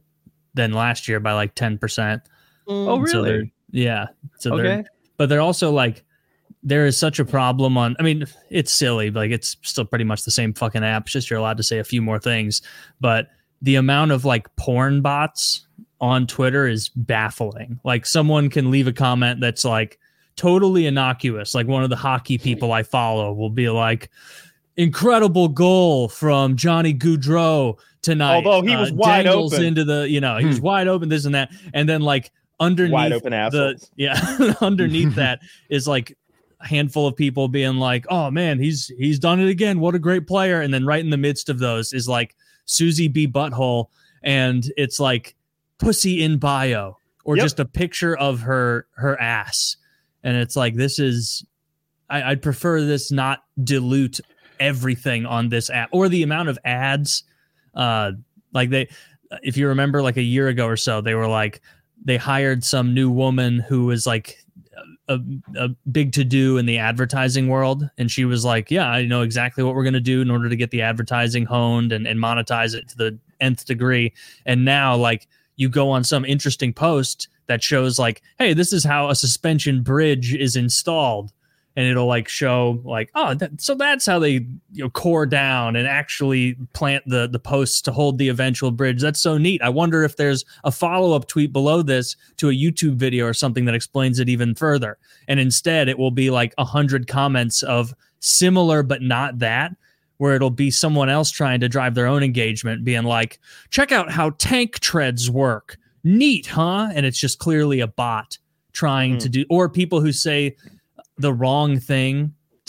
than last year by like ten percent. Oh, So they're- really? yeah. So Okay. they're but they're also like there is such a problem on I mean, it's silly, but like it's still pretty much the same fucking app. It's just you're allowed to say a few more things. But the amount of like porn bots on Twitter is baffling. Like someone can leave a comment that's like totally innocuous. Like one of the hockey people I follow will be like, incredible goal from Johnny Gaudreau tonight. Although he was wide dangles open. into the, you know, he was wide open, this and that. And then like underneath Wide open the, assholes. yeah, underneath that is like a handful of people being like, oh man, he's, he's done it again. What a great player. And then right in the midst of those is like Susie B. Butthole. And it's like pussy in bio or Yep. just a picture of her, her ass. And it's like, this is, I, I'd prefer this not dilute everything on this app or the amount of ads. Uh, like they, if you remember like a year ago or so, they were like, they hired some new woman who was like a, a big to do in the advertising world. And she was like, yeah, I know exactly what we're going to do in order to get the advertising honed and, and monetize it to the nth degree. And now like you go on some interesting post that shows like, hey, this is how a suspension bridge is installed. And it'll like show like, oh, that, so that's how they, you know, core down and actually plant the the posts to hold the eventual bridge. That's so neat. I wonder if there's a follow-up tweet below this to a YouTube video or something that explains it even further. And instead it will be like a hundred comments of similar, but not that, where it'll be someone else trying to drive their own engagement being like, check out how tank treads work. Neat, huh? And it's just clearly a bot trying Mm-hmm. to do, or people who say the wrong thing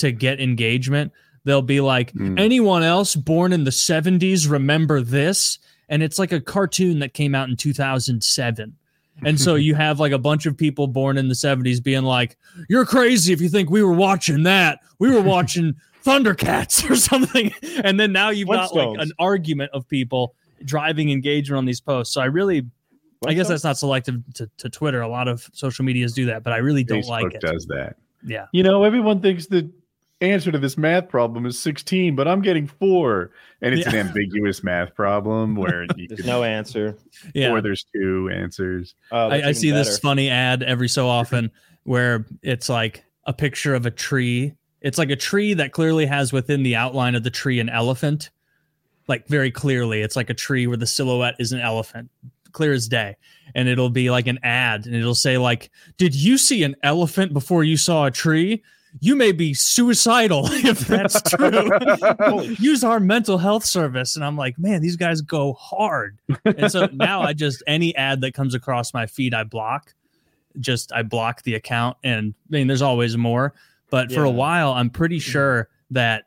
to get engagement, they'll be like, Mm. anyone else born in the seventies remember this? And it's like a cartoon that came out in two thousand seven. And so you have like a bunch of people born in the seventies being like, you're crazy if you think we were watching that. We were watching Thundercats or something. And then now you've got like an argument of people driving engagement on these posts. So I really, I guess that's not selective to, to Twitter. A lot of social medias do that, but I really don't Facebook like it. does that. Yeah. You know, everyone thinks the answer to this math problem is sixteen, but I'm getting four. And it's Yeah. an ambiguous math problem where you There's could, no answer. Yeah. or there's two answers. Oh, that's I, I even see this better. funny ad every so often where it's like a picture of a tree. It's like a tree that clearly has within the outline of the tree an elephant, like very clearly. It's like a tree where the silhouette is an elephant, clear as day. And it'll be like an ad, and it'll say like, "Did you see an elephant before you saw a tree? You may be suicidal if that's true. Use our mental health service." And I'm like, man, these guys go hard. And so now I just, any ad that comes across my feed, I block. Just, I block the account. And I mean, there's always more. But for a Yeah. while, I'm pretty sure that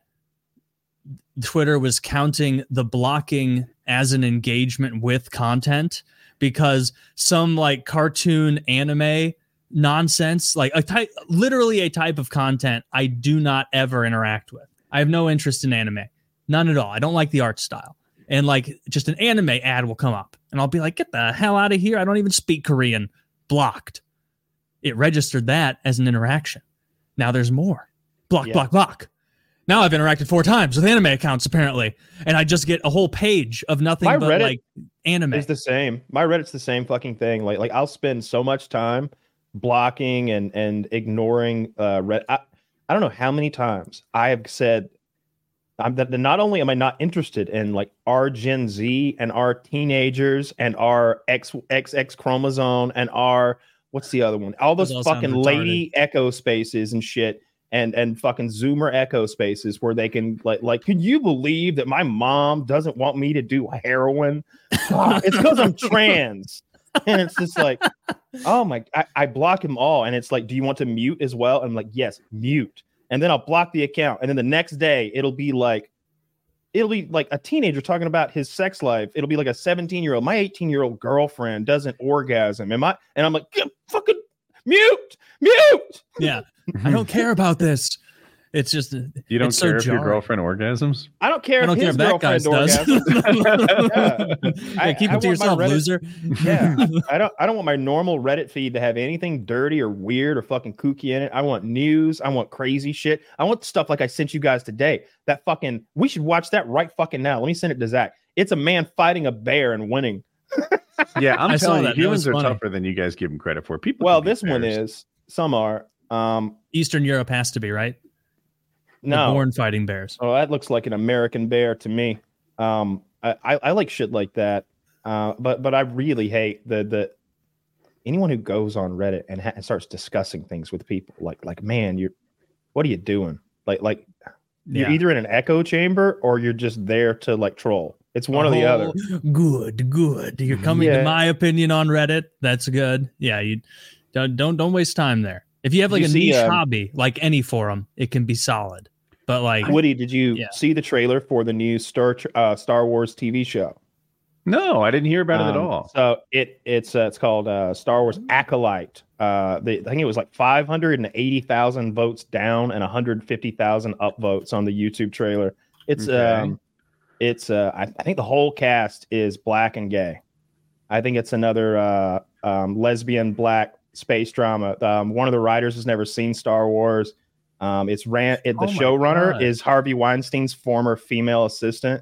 Twitter was counting the blocking as an engagement with content because some like cartoon anime nonsense, like a type, literally a type of content I do not ever interact with. I have no interest in anime, none at all. I don't like the art style. And like just an anime ad will come up and I'll be like, get the hell out of here. I don't even speak Korean. Blocked. It registered that as an interaction. Now there's more. Block, Yeah. block, block. Now I've interacted four times with anime accounts apparently. And I just get a whole page of nothing My but Reddit like anime. It's the same. My Reddit's the same fucking thing. Like, like I'll spend so much time blocking and and ignoring uh Reddit. I, I don't know how many times I have said I'm that not only am I not interested in like our Gen Z and our teenagers and our X X X chromosome and our what's the other one? All those Those all sound fucking lady echo spaces and shit. And, and fucking Zoomer echo spaces where they can like like can you believe that my mom doesn't want me to do heroin? Oh, it's because I'm trans. And it's just like, oh my, I, I block them all. And it's like, do you want to mute as well? And I'm like, yes, mute. And then I'll block the account. And then the next day it'll be like, it'll be like a teenager talking about his sex life. It'll be like a seventeen year old, my eighteen year old girlfriend doesn't orgasm. Am I? And I'm like, "Yeah, fucking mute, mute. Yeah. I don't care about this. It's just You don't it's so care if your jarring. girlfriend orgasms? I don't care I don't if care his if that guy girlfriend does. orgasms. Yeah, I- keep I it to want my yourself, Reddit- loser. Yeah, I don't. I don't want my normal Reddit feed to have anything dirty or weird or fucking kooky in it. I want news. I want crazy shit. I want stuff like I sent you guys today. That fucking. We should watch that right fucking now. Let me send it to Zach. It's a man fighting a bear and winning. Yeah, I'm I saw telling you, that. That humans was are funny. tougher than you guys give them credit for. People. Well, can beat this one bears. is. Some are. Um, Eastern Europe has to be, right? no. They're born fighting bears. Oh, that looks like an American bear to me. Um, I, I, I like shit like that. Uh, but but I really hate the the anyone who goes on Reddit and, ha- and starts discussing things with people. Like like man, you're what are you doing? Like like you're Yeah. either in an echo chamber or you're just there to like troll. It's one or the other. Oh, good, good. You're coming Yeah. to my opinion on Reddit. That's good. Yeah, you don't don't don't waste time there. If you have like You a see, niche um, hobby, like any forum, it can be solid. But like, Woody, did you Yeah. see the trailer for the new Star uh, Star Wars T V show? No, I didn't hear about it at Um, all. So it it's uh, it's called uh, Star Wars Acolyte. Uh, the, I think it was like five hundred and eighty thousand votes down and one hundred fifty thousand up votes on the YouTube trailer. It's Okay. um, it's uh, I, I think the whole cast is black and gay. I think it's another uh, um, lesbian black space drama. Um, one of the writers has never seen Star Wars. Um, it's ran. It, the Oh my showrunner God. is Harvey Weinstein's former female assistant.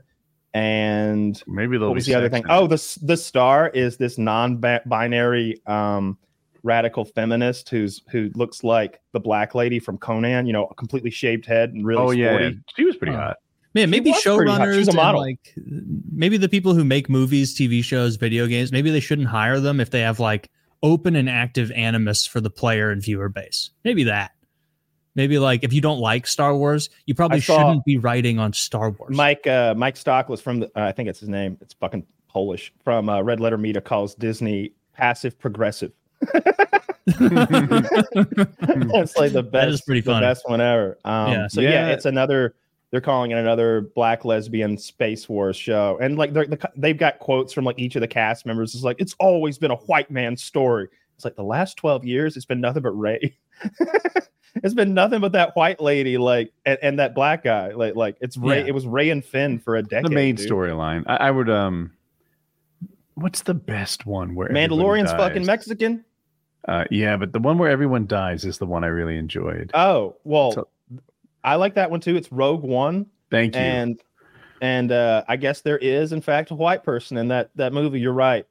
And Maybe they'll what be was the other sex thing? in it. Oh, the s- the star is this non-binary um, radical feminist who's who looks like the black lady from Conan. You know, a completely shaved head and really oh yeah, sporty. yeah, she was pretty Oh. hot. man, maybe was pretty hot. showrunners She's a and model. like maybe the people who make movies, T V shows, video games, maybe they shouldn't hire them if they have like open and active animus for the player and viewer base. Maybe that. Maybe like if you don't like Star Wars, you probably I saw- shouldn't be writing on Star Wars. Mike uh, Mike Stock was from the uh, I think it's his name. It's fucking Polish from uh, Red Letter Media calls Disney passive progressive. That's like the best. That is pretty the funny. best one ever. Um, Yeah. So yeah. Yeah. it's another. They're calling it another Black lesbian space wars show, and like they're, the, they've got quotes from like each of the cast members. It's like it's always been a white man's story. It's like the last twelve years, it's been nothing but Ray. It's been nothing but that white lady, like, and, and that black guy. Like, like it's Ray. Yeah. It was Ray and Finn for a decade. The main dude. storyline. I, I would um. What's the best one where everybody Mandalorian's dies? fucking Mexican. Uh, yeah, but the one where everyone dies is the one I really enjoyed. Oh well, So- I like that one too. It's Rogue One. Thank you. And and uh, I guess there is, in fact, a white person in that that movie. You're right.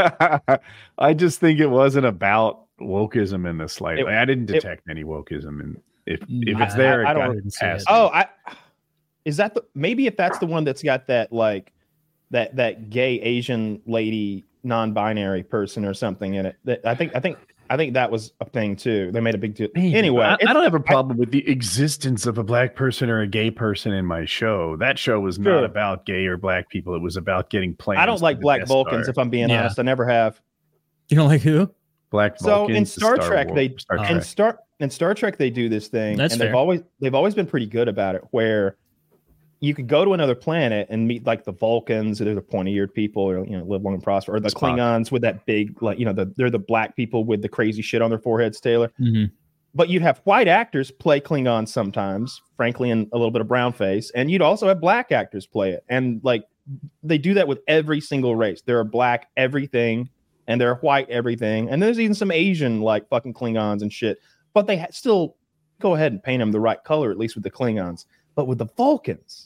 I just think it wasn't about wokeism in the slight. It- Like, I didn't it- detect any wokeism, and if if I- it's there, I it don't- got didn't see past it. me. Oh, I is that the maybe if that's the one that's got that like that that gay Asian lady non-binary person or something in it. That I think I think I think that was a thing too. They made a big deal. Maybe, Anyway, I, I it's- don't have a problem with the existence of a black person or a gay person in my show. That show was Sure. not about gay or black people. It was about getting planes. I don't to like the black Death Vulcans, Star. if I'm being Yeah. honest. I never have. You don't like who? Black So in Vulcans, the Star Trek, War- they Star Oh. in Trek. Star in Star Trek they do this thing, That's and they've fair. always they've always been pretty good about it. Where you could go to another planet and meet like the Vulcans, or they're the pointy-eared people, or you know, live long and prosper, or the Spock. Klingons with that big, like you know, the they're the black people with the crazy shit on their foreheads, Taylor. Mm-hmm. But you'd have white actors play Klingons sometimes, frankly, and a little bit of brown face, and you'd also have black actors play it. And like they do that with every single race. There are black everything, and there are white everything, and there's even some Asian like fucking Klingons and shit. But they ha- still go ahead and paint them the right color, at least with the Klingons. But with the Vulcans,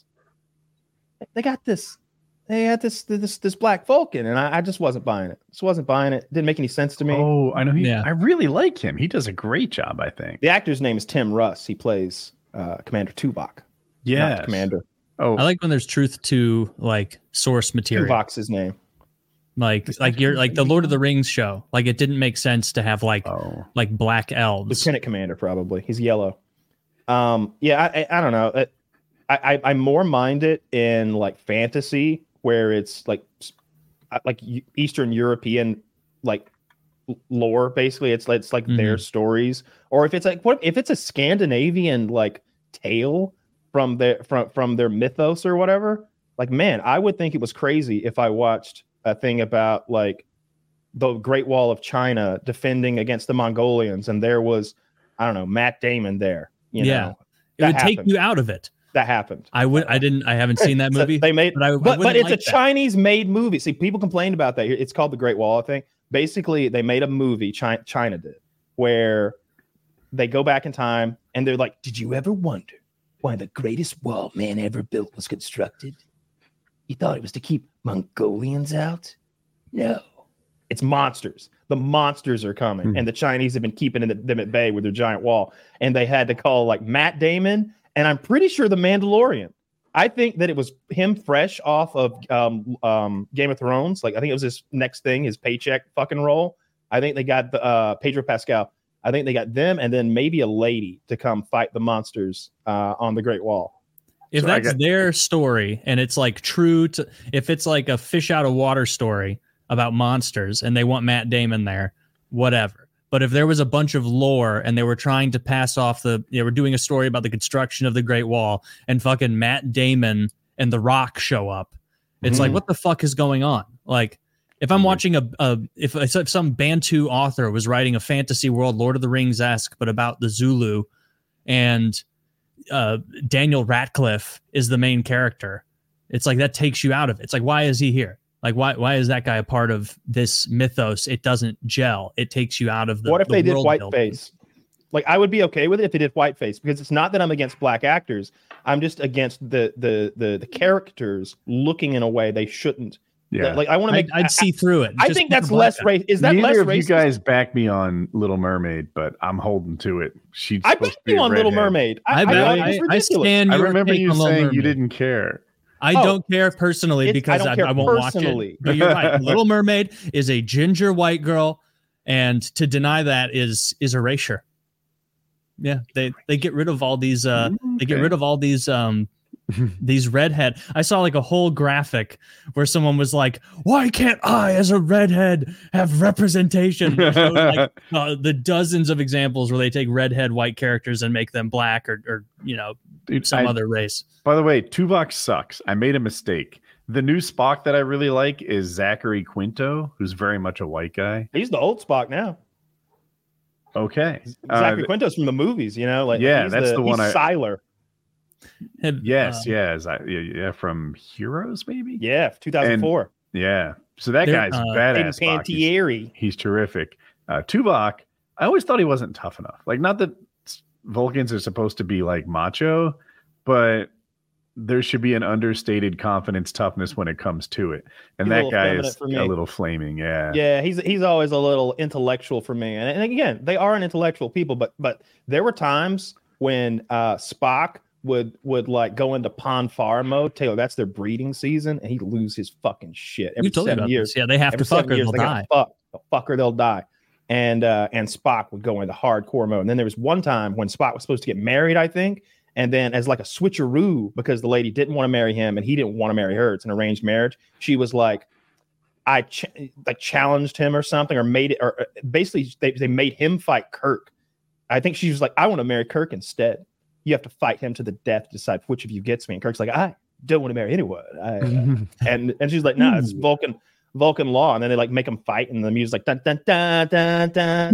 they got this. They had this this this black Vulcan, and I, I just wasn't buying it. Just wasn't buying it. Didn't make any sense to me. Oh, I know. He, Yeah. I really like him. He does a great job, I think. The actor's name is Tim Russ. He plays uh, Commander Tuvok. Yeah. Not Commander. Oh, I like when there's truth to like source material. Tuvok's his name. Like like you're like the Lord of the Rings show. Like it didn't make sense to have like oh. like black elves. Lieutenant Commander, probably. He's yellow. Um, yeah, I, I, I don't know. It, I, I I more mind it in like fantasy, where it's like s- like Eastern European like l- lore. Basically, it's it's like their stories, or if it's like what if it's a Scandinavian like tale from their from from their mythos or whatever. Like, man, I would think it was crazy if I watched a thing about like the Great Wall of China defending against the Mongolians, and there was, I don't know, Matt Damon there. You Yeah. know, It that would take happened. you out of it. That happened. I would. I didn't. I haven't seen that So movie. they made, but I, I but, but wouldn't it's like a that. Chinese-made movie. See, people complained about that. It's called The Great Wall, I think. Basically, they made a movie. China, China did, where they go back in time and they're like, "Did you ever wonder why the greatest wall man ever built was constructed? You thought it was to keep Mongolians out? No, it's monsters. The monsters are coming, Hmm. and the Chinese have been keeping them at bay with their giant wall. And they had to call like Matt Damon, and I'm pretty sure the Mandalorian. I think that it was him fresh off of um, um, Game of Thrones. Like I think it was his next thing, his paycheck fucking role. I think they got the uh, Pedro Pascal. I think they got them, and then maybe a lady to come fight the monsters uh, on the Great Wall. If So I that's got- their story and it's like true to, if it's like a fish out of water story about monsters and they want Matt Damon there, whatever. But if there was a bunch of lore and they were trying to pass off the, they were doing a story about the construction of the Great Wall and fucking Matt Damon and The Rock show up, it's Mhm. like, what the fuck is going on? Like, if I'm Mhm. watching a, a if, if some Bantu author was writing a fantasy world, Lord of the Rings esque, but about the Zulu, and uh, Daniel Radcliffe is the main character, it's like that takes you out of it. It's like, why is he here? Like, why why is that guy a part of this mythos? It doesn't gel. It takes you out of the. What if the they did world building. whiteface? Like I would be okay with it if they did whiteface, because it's not that I'm against black actors. I'm just against the the the, the characters looking in a way they shouldn't. Yeah. Like I want to I'd, make. I'd see through it. I, I Just think pick a that's black less guy. race. Is that Neither less of racist? you guys back me on Little Mermaid, but I'm holding to it. She's I supposed bet to be you a on Little redhead. Mermaid. I, I, I, bet- thought it I, was I ridiculous. stand. I your remember take you on Little saying you Mermaid. didn't care. I Oh. don't care personally It's- I because don't I, care I won't personally. watch it. But you're right. Little Mermaid is a ginger white girl, and to deny that is is erasure. Yeah, they they get rid of all these. Uh, They get Okay. rid of all these um these redhead. I saw like a whole graphic where someone was like, "Why can't I, as a redhead, have representation?" It showed, like, uh, the dozens of examples where they take redhead white characters and make them black or, or you know, Dude, some I- other race. By the way, Tuvok sucks. I made a mistake. The new Spock that I really like is Zachary Quinto, who's very much a white guy. He's the old Spock now. Okay. Zachary Uh, Quinto's from the movies, you know, like Yeah, he's that's the one he's I- Siler. Have- yes, uh, yeah, Za- yeah, yeah, from Heroes, maybe. Yeah, two thousand four. Yeah. So that There- guy's uh, Hayden badass. Spock. He's, Panettiere. he's terrific. Uh, Tuvok, I always thought he wasn't tough enough. Like, not that Vulcans are supposed to be like macho, but there should be an understated confidence toughness when it comes to it. And He's a that little guy feminine is for me. a little flaming. Yeah. Yeah, he's he's always a little intellectual for me. And, and again, they are an intellectual people, but but there were times when uh Spock would would like go into Pon farr mode. Taylor, that's their breeding season, and he'd lose his fucking shit every You told me seven about years. this. Yeah, they have Every to fuck seven or years, they'll they gotta die. Fuck, they'll fuck or they'll die. And uh, and Spock would go into hardcore mode. And then there was one time when Spock was supposed to get married, I think, and then as like a switcheroo because the lady didn't want to marry him and he didn't want to marry her. It's an arranged marriage. She was like, I ch- like challenged him or something, or made it, or basically they they made him fight Kirk. I think she was like, I want to marry Kirk instead. You have to fight him to the death to decide which of you gets me. And Kirk's like, I don't want to marry anyone. I, uh, and and she's like, no, nah, it's Vulcan Vulcan law. And then they like make them fight, and the music's like dun dun dun dun dun.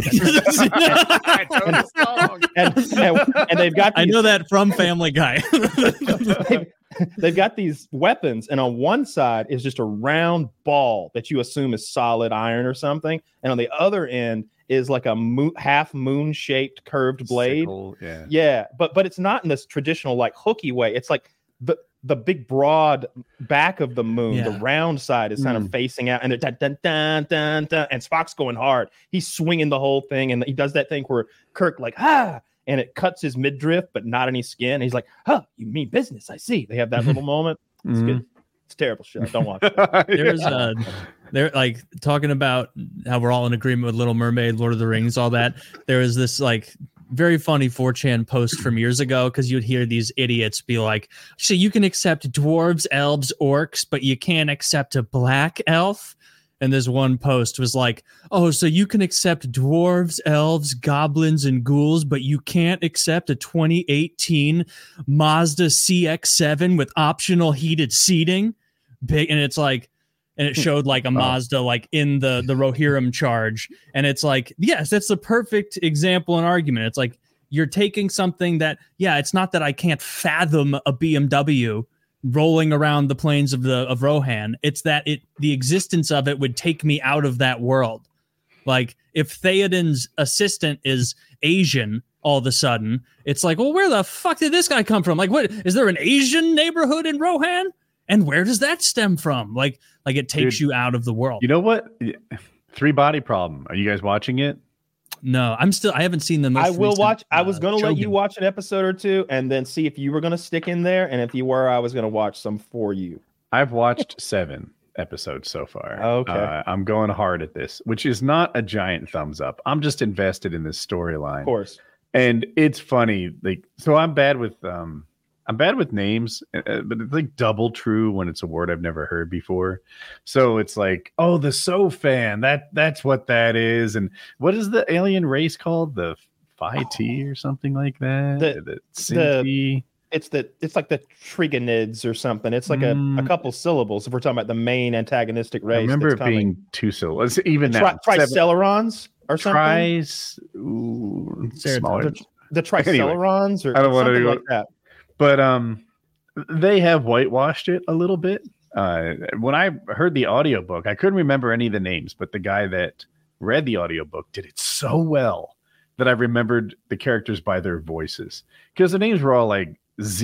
and, and, and, and they've got I these, know that from Family Guy. they've, they've got these weapons, and on one side is just a round ball that you assume is solid iron or something, and on the other end is like a mo- half moon shaped curved blade. Sickle, yeah. Yeah, but but it's not in this traditional like hooky way. It's like the the big broad back of the moon, Yeah. the round side is kind Mm. of facing out, and they're dun, dun, dun, dun, dun, and Spock's going hard. He's swinging the whole thing, and he does that thing where Kirk like ah, and it cuts his midriff, but not any skin. He's like, "Huh, you mean business? I see." They have that little moment. It's Mhm. good. It's terrible shit. Don't watch it. There's Yeah. uh they're like talking about how we're all in agreement with Little Mermaid, Lord of the Rings, all that. There was this like very funny four chan post from years ago because you'd hear these idiots be like, so you can accept dwarves, elves, orcs, but you can't accept a black elf. And this one post was like, oh, so you can accept dwarves, elves, goblins, and ghouls, but you can't accept a twenty eighteen Mazda C X seven with optional heated seating. Big, and it's like, and it showed like a Mazda like in the the Rohirrim charge, and it's like, yes, that's the perfect example and argument. It's like you're taking something that, yeah, it's not that I can't fathom a B M W rolling around the plains of the of Rohan. It's that it the existence of it would take me out of that world. Like if Theoden's assistant is Asian all of a sudden, it's like, well, where the fuck did this guy come from? Like, what is there an Asian neighborhood in Rohan? And where does that stem from? Like, like it takes Dude, you out of the world. You know what? Three Body Problem. Are you guys watching it? No, I'm still. I haven't seen the. Most I will recent, watch. I was uh, going to let you Shogun. watch an episode or two, and then see if you were going to stick in there, and if you were, I was going to watch some for you. I've watched seven episodes so far. Okay. Uh, I'm going hard at this, which is not a giant thumbs up. I'm just invested in this storyline. Of course. And it's funny. Like, so I'm bad with um I'm bad with names, uh, but it's like double true when it's a word I've never heard before. So it's like, oh, the So fan. That that's what that is. And what is the alien race called? The Phi T or something like that. The- the Sinti? It's the it's like the Trigonids or something. It's like a, a Mm. couple syllables. If we're talking about the main antagonistic I race, remember it that's coming. being two syllables. Even Tri- now, seven- Tricelerons or something. Tries ooh, smaller. the, the Tricelerons or I don't wanna something go- like that. But um they have whitewashed it a little bit. Uh when I heard the audiobook, I couldn't remember any of the names, but the guy that read the audiobook did it so well that I remembered the characters by their voices. Because the names were all like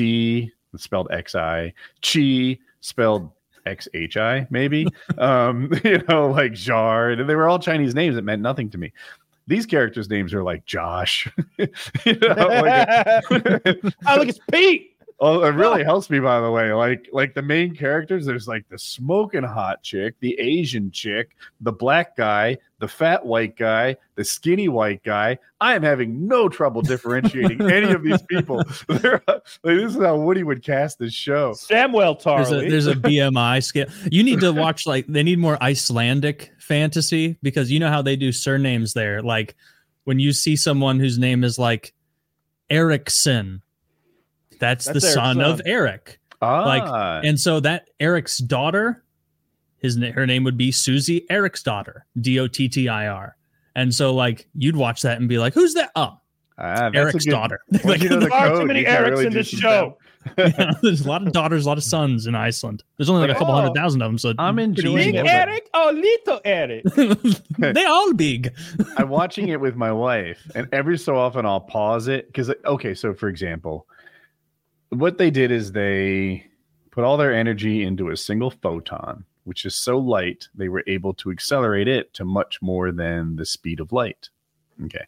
Z spelled X I, Chi spelled X H I, maybe. um, you know, like Jar. They were all Chinese names that meant nothing to me. These characters' names are like Josh. you know, like, Oh, look, it's Pete. Oh, it really helps me, by the way. Like, like the main characters, there's like the smoking hot chick, the Asian chick, the black guy, the fat white guy, the skinny white guy. I am having no trouble differentiating any of these people. They're, like, this is how Woody would cast this show. Samuel There's Tarly. a, there's a B M I scale. You need to watch, like, they need more Icelandic fantasy, because you know how they do surnames there. Like when you see someone whose name is like Ericsson, that's, That's the son, son. of Eric. Ah, Like, and so that Eric's daughter, his na- her name would be Susie Eric's daughter, D O T T I R. And so, like, you'd watch that and be like, "Who's that?" Oh, ah, that's Eric's a good, daughter. Once Like, you know the There are too code, many you can't Erics really in do this some show. yeah, there's a lot of daughters, a lot of sons in Iceland. There's only like a couple Oh. hundred thousand of them, so I'm pretty enjoying easy Big to it. Eric or little Eric? get. They all big. I'm watching it with my wife, and every so often I'll pause it because, okay, so for example, what they did is they put all their energy into a single photon, which is so light they were able to accelerate it to much more than the speed of light. Okay.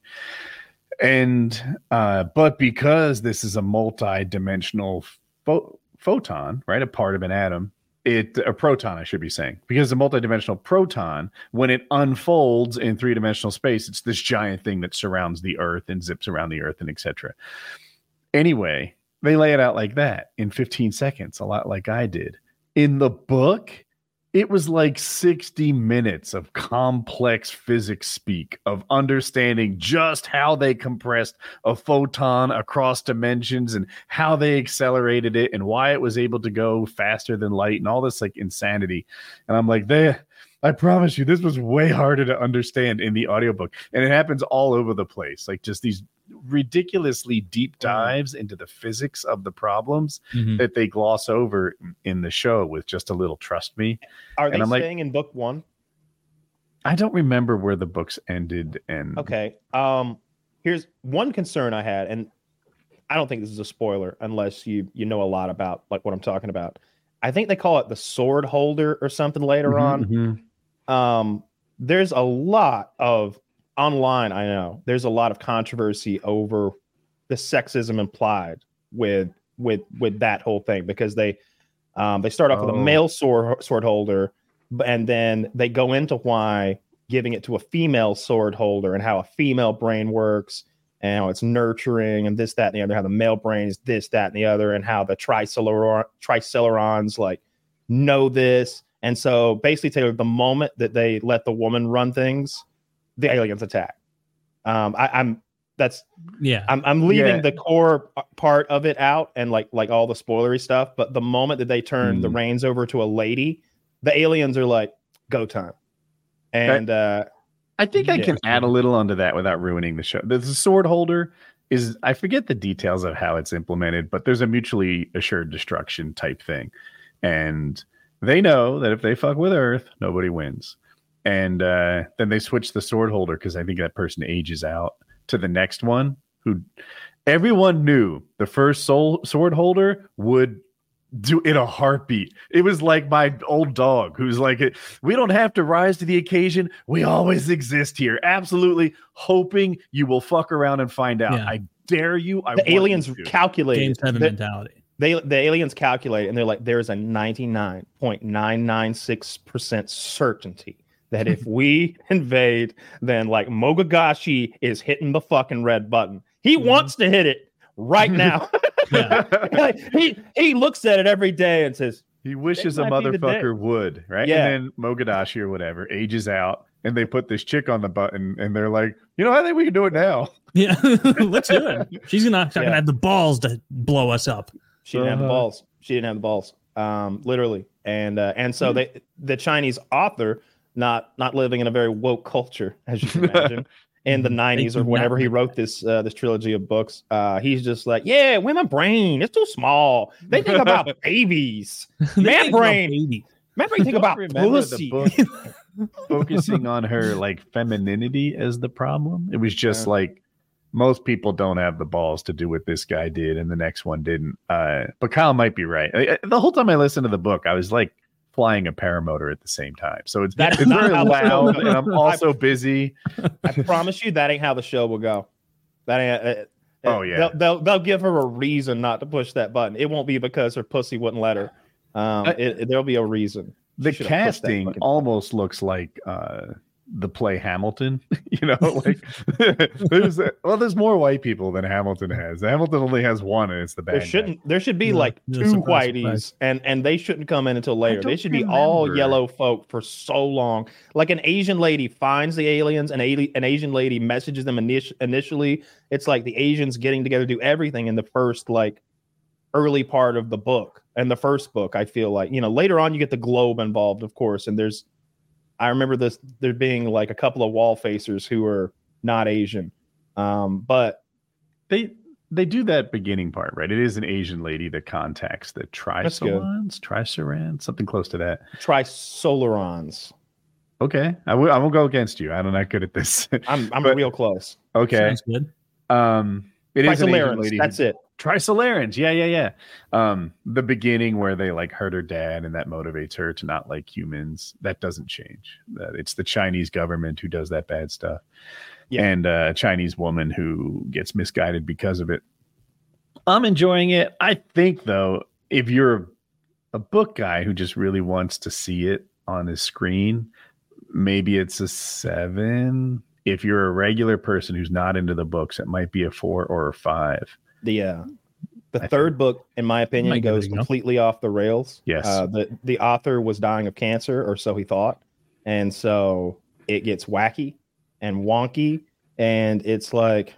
And uh, but because this is a multi-dimensional pho- photon, right, a part of an atom, it a proton, I should be saying, because the multidimensional proton, when it unfolds in three-dimensional space, it's this giant thing that surrounds the Earth and zips around the Earth and et cetera. Anyway, they lay it out like that in fifteen seconds, a lot like I did. In the book, it was like sixty minutes of complex physics speak, of understanding just how they compressed a photon across dimensions and how they accelerated it and why it was able to go faster than light and all this like insanity. And I'm like, they, I promise you, this was way harder to understand in the audiobook. And it happens all over the place, like just these ridiculously deep dives into the physics of the problems Mhm. that they gloss over in the show with just a little trust me. Are And they I'm like- staying in book one? I don't remember where the books ended. And Okay. Um, here's one concern I had, and I don't think this is a spoiler unless you you know a lot about like what I'm talking about. I think they call it the sword holder or something later Mhm, on. mhm. Um, there's a lot of online, I know there's a lot of controversy over the sexism implied with with with that whole thing, because they um they start off with a Oh. male sword sword holder, b- and then they go into why giving it to a female sword holder and how a female brain works and how it's nurturing and this, that, and the other, how the male brain is this, that, and the other, and how the triceleron tricelerons like know this. And so basically, Taylor, the moment that they let the woman run things, the aliens attack. Um, I, I'm that's Yeah. I'm I'm leaving Yeah. the core p- part of it out and like like all the spoilery stuff. But the moment that they turn the Mm. reins over to a lady, the aliens are like, go time. And uh, I think I Yeah. can add a little onto that without ruining the show. The sword holder is, I forget the details of how it's implemented, but there's a mutually assured destruction type thing. And they know that if they fuck with Earth, nobody wins. And uh, then they switch the sword holder because I think that person ages out to the next one, who everyone knew the first soul sword holder would do in a heartbeat. It was like my old dog who's like, we don't have to rise to the occasion. We always exist here. Absolutely hoping you will fuck around and find out. Yeah. I dare you. I the want you aliens to. calculate Game seven the, mentality. they the aliens calculate and they're like, there's a ninety-nine point nine nine six percent certainty that if we invade, then like Mogagashi is hitting the fucking red button. He Mhm. wants to hit it right now. Yeah. Like, he he looks at it every day and says, He wishes a It might be the day. motherfucker would, right? Yeah. And then Mogadashi or whatever ages out, and they put this chick on the button, and they're like, you know, I think we can do it now. Yeah. Let's do it. She's not, not Yeah. gonna have the balls to blow us up. she didn't have the Uh-huh. balls. She didn't have the balls. Um, literally. And uh, and so they the Chinese author, not not living in a very woke culture, as you can imagine, in the nineties or do whenever not. he wrote this uh, this trilogy of books, uh, he's just like, yeah, women brain, it's too small. They think about babies. They Man think about brain. baby. Man brain think Don't about remember pussy. the book focusing on her like femininity as the problem. It was just Yeah. like most people don't have the balls to do what this guy did, and the next one didn't. Uh, but Kyle might be right. I- I- the whole time I listened to the book, I was like flying a paramotor at the same time. So it's, That's it's not very how the show loud, goes. and I'm also busy. I promise you that ain't how the show will go. That ain't. Uh, Oh, yeah. They'll, they'll they'll give her a reason not to push that button. It won't be because her pussy wouldn't let her. Um, Uh, it, it- there'll be a reason. The She should've pushed that casting fucking- almost looks like uh, the play Hamilton. You know, like there's well, there's more white people than Hamilton has. Hamilton only has one, and it's the bad There guy. shouldn't. There should be Yeah, like yeah, two surprise, whiteys, surprise. and and they shouldn't come in until later. They don't should be all remember. yellow folk for so long. Like an Asian lady finds the aliens, and a, an Asian lady messages them init- initially. It's like the Asians getting together to do everything in the first like early part of the book and the first book. I feel like, you know, later on you get the globe involved, of course, and there's. I remember this there being like a couple of wall facers who are not Asian, um, but They they do that beginning part, right? It is an Asian lady that contacts the good. Tricerans, Triceran, something close to that. Trisolarons. Okay, I will I won't go against you. I'm not good at this. I'm I'm But- real close. Okay, Sounds good. um, it is an Asian Trisolarons. lady. That's who, it. Trisolarans, yeah, yeah, yeah. Um, the beginning where they like hurt her dad, and that motivates her to not like humans. That doesn't change. That it's the Chinese government who does that bad stuff, Yeah. and uh, a Chinese woman who gets misguided because of it. I'm enjoying it. I think though, if you're a book guy who just really wants to see it on his screen, maybe it's a seven. If you're a regular person who's not into the books, it might be a four or a five. The uh, the I third book, in my opinion, Might give it goes a go. completely off the rails. Yes. Uh, the the author was dying of cancer, or so he thought, and so it gets wacky and wonky, and it's like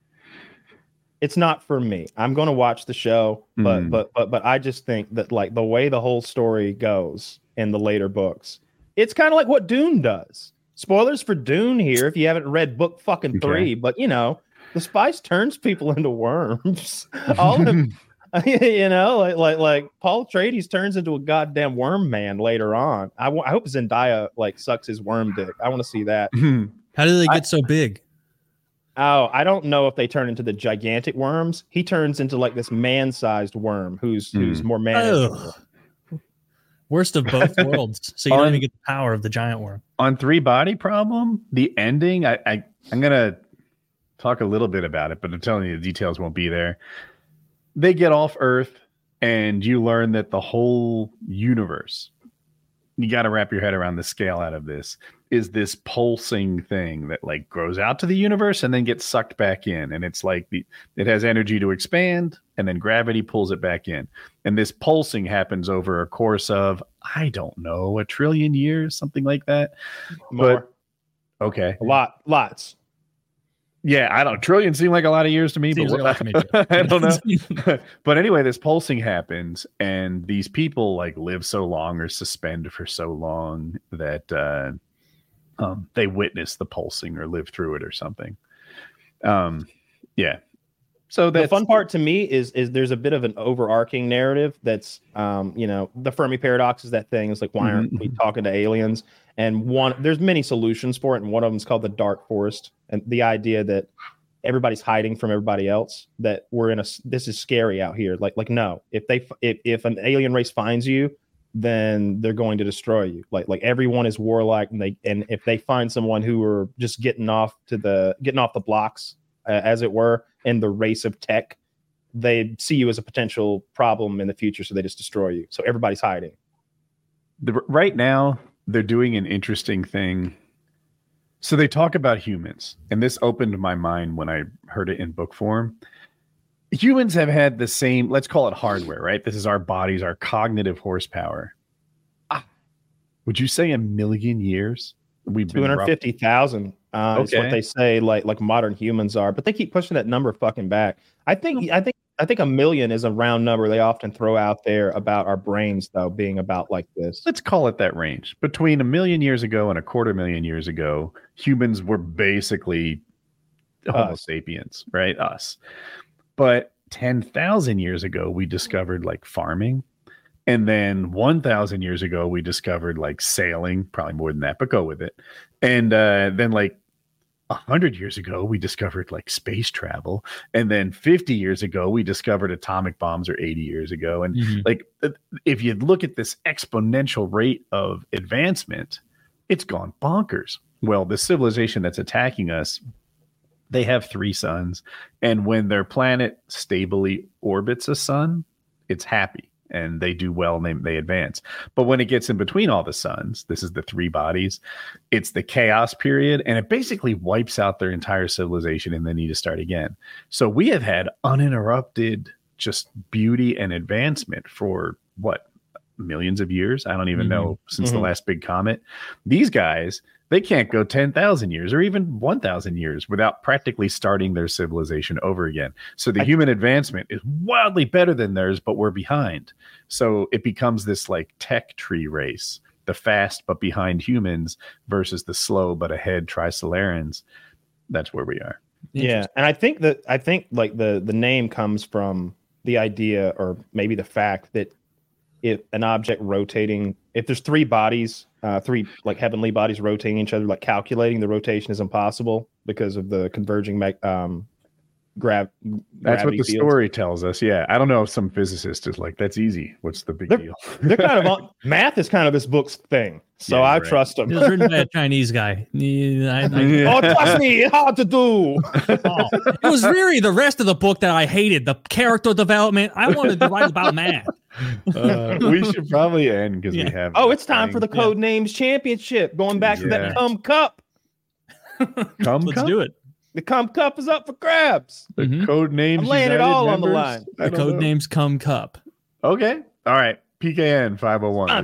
it's not for me. I'm going to watch the show, but Mm. but but but I just think that like the way the whole story goes in the later books, it's kind of like what Dune does. Spoilers for Dune here if you haven't read book fucking Okay. three, but you know, the spice turns people into worms. All of, you know, like like like Paul Atreides turns into a goddamn worm man later on. I, w- I hope Zendaya like sucks his worm dick. I want to see that. How did they I- get so big? Oh, I don't know if they turn into the gigantic worms. He turns into like this man-sized worm who's who's Hmm. more manageable. Ugh. Worst of both worlds. So you On- don't even get the power of the giant worm. On Three Body Problem, the ending, I, I I'm gonna talk a little bit about it, but I'm telling you the details won't be there. They get off Earth, and you learn that the whole universe, you got to wrap your head around the scale out of this, is this pulsing thing that like grows out to the universe and then gets sucked back in. And it's like the it has energy to expand, and then gravity pulls it back in. And this pulsing happens over a course of, I don't know, a trillion years, something like that. More, Okay. a lot, lots. Yeah, I don't. Trillion seem like a lot of years to me, Seems but like a lot to me, too. I don't know. But anyway, this pulsing happens, and these people like live so long or suspend for so long that uh, um, they witness the pulsing or live through it or something. Um, yeah. So The that's fun part to me is is there's a bit of an overarching narrative that's um you know, the Fermi paradox is that thing. It's like, why aren't we talking to aliens? And one there's many solutions for it, and one of them is called the dark forest, and the idea that everybody's hiding from everybody else, that we're in a this is scary out here. Like like no, if they if, if an alien race finds you, then they're going to destroy you. Like like everyone is warlike, and they and if they find someone who are just getting off to the getting off the blocks, uh, as it were, in the race of tech, they see you as a potential problem in the future, so they just destroy you. So everybody's hiding. the, right now they're doing an interesting thing. So they talk about humans, and this opened my mind when I heard it in book form. Humans have had the same, let's call it hardware, right? This is our bodies, our cognitive horsepower. Ah, would you say a million years? We've Two been hundred rough- fifty thousand uh, is what Okay. they say. Like like modern humans are, but they keep pushing that number fucking back. I think I think I think a million is a round number they often throw out there about our brains, though, being about like this. Let's call it that range. Between a million years ago and a quarter million years ago, humans were basically Homo Us. sapiens, right? Us. But ten thousand years ago, we discovered like farming. And then one thousand years ago, we discovered like sailing, probably more than that, but go with it. And uh, then like one hundred years ago, we discovered like space travel. And then fifty years ago, we discovered atomic bombs, or eighty years ago. And Mhm. like, uh, if you look at this exponential rate of advancement, it's gone bonkers. Well, the civilization that's attacking us They have three suns, and when their planet stably orbits a sun, it's happy and they do well and they, they advance. But when it gets in between all the suns, this is the three bodies, it's the chaos period, and it basically wipes out their entire civilization and they need to start again. So we have had uninterrupted just beauty and advancement for what, millions of years? I don't even mm-hmm. know, since mm-hmm. the last big comet. These guys, they can't go ten thousand years or even one thousand years without practically starting their civilization over again. So the I, human advancement is wildly better than theirs, but we're behind. So it becomes this like tech tree race, the fast but behind humans versus the slow but ahead Trisolarans. That's where we are. Yeah, and I think that I think like the the name comes from the idea, or maybe the fact, that if an object rotating, if there's three bodies, uh, three like heavenly bodies rotating each other, like calculating the rotation is impossible because of the converging mag- um, grav. That's what the fields. Story tells us. Yeah, I don't know if some physicist is like, that's easy. What's the big they're, deal? They're kind of on, math is kind of this book's thing, so yeah, I right. trust them. It was written by a Chinese guy. I, I, yeah. Oh, trust me, it's hard to do. Oh, it was really the rest of the book that I hated. The character development. I wanted to write about math. Uh, we should probably end because yeah. we have. Oh, it's time thing. for the Code yeah. Names Championship. Going back yeah. to that Cum Cup. Cum Let's Cup? do it. The Cum Cup is up for grabs. The mm-hmm. Code Names. I'm laying United it all members? on the line. The Code know. Names Cum Cup. Okay. All right. P K N five oh one.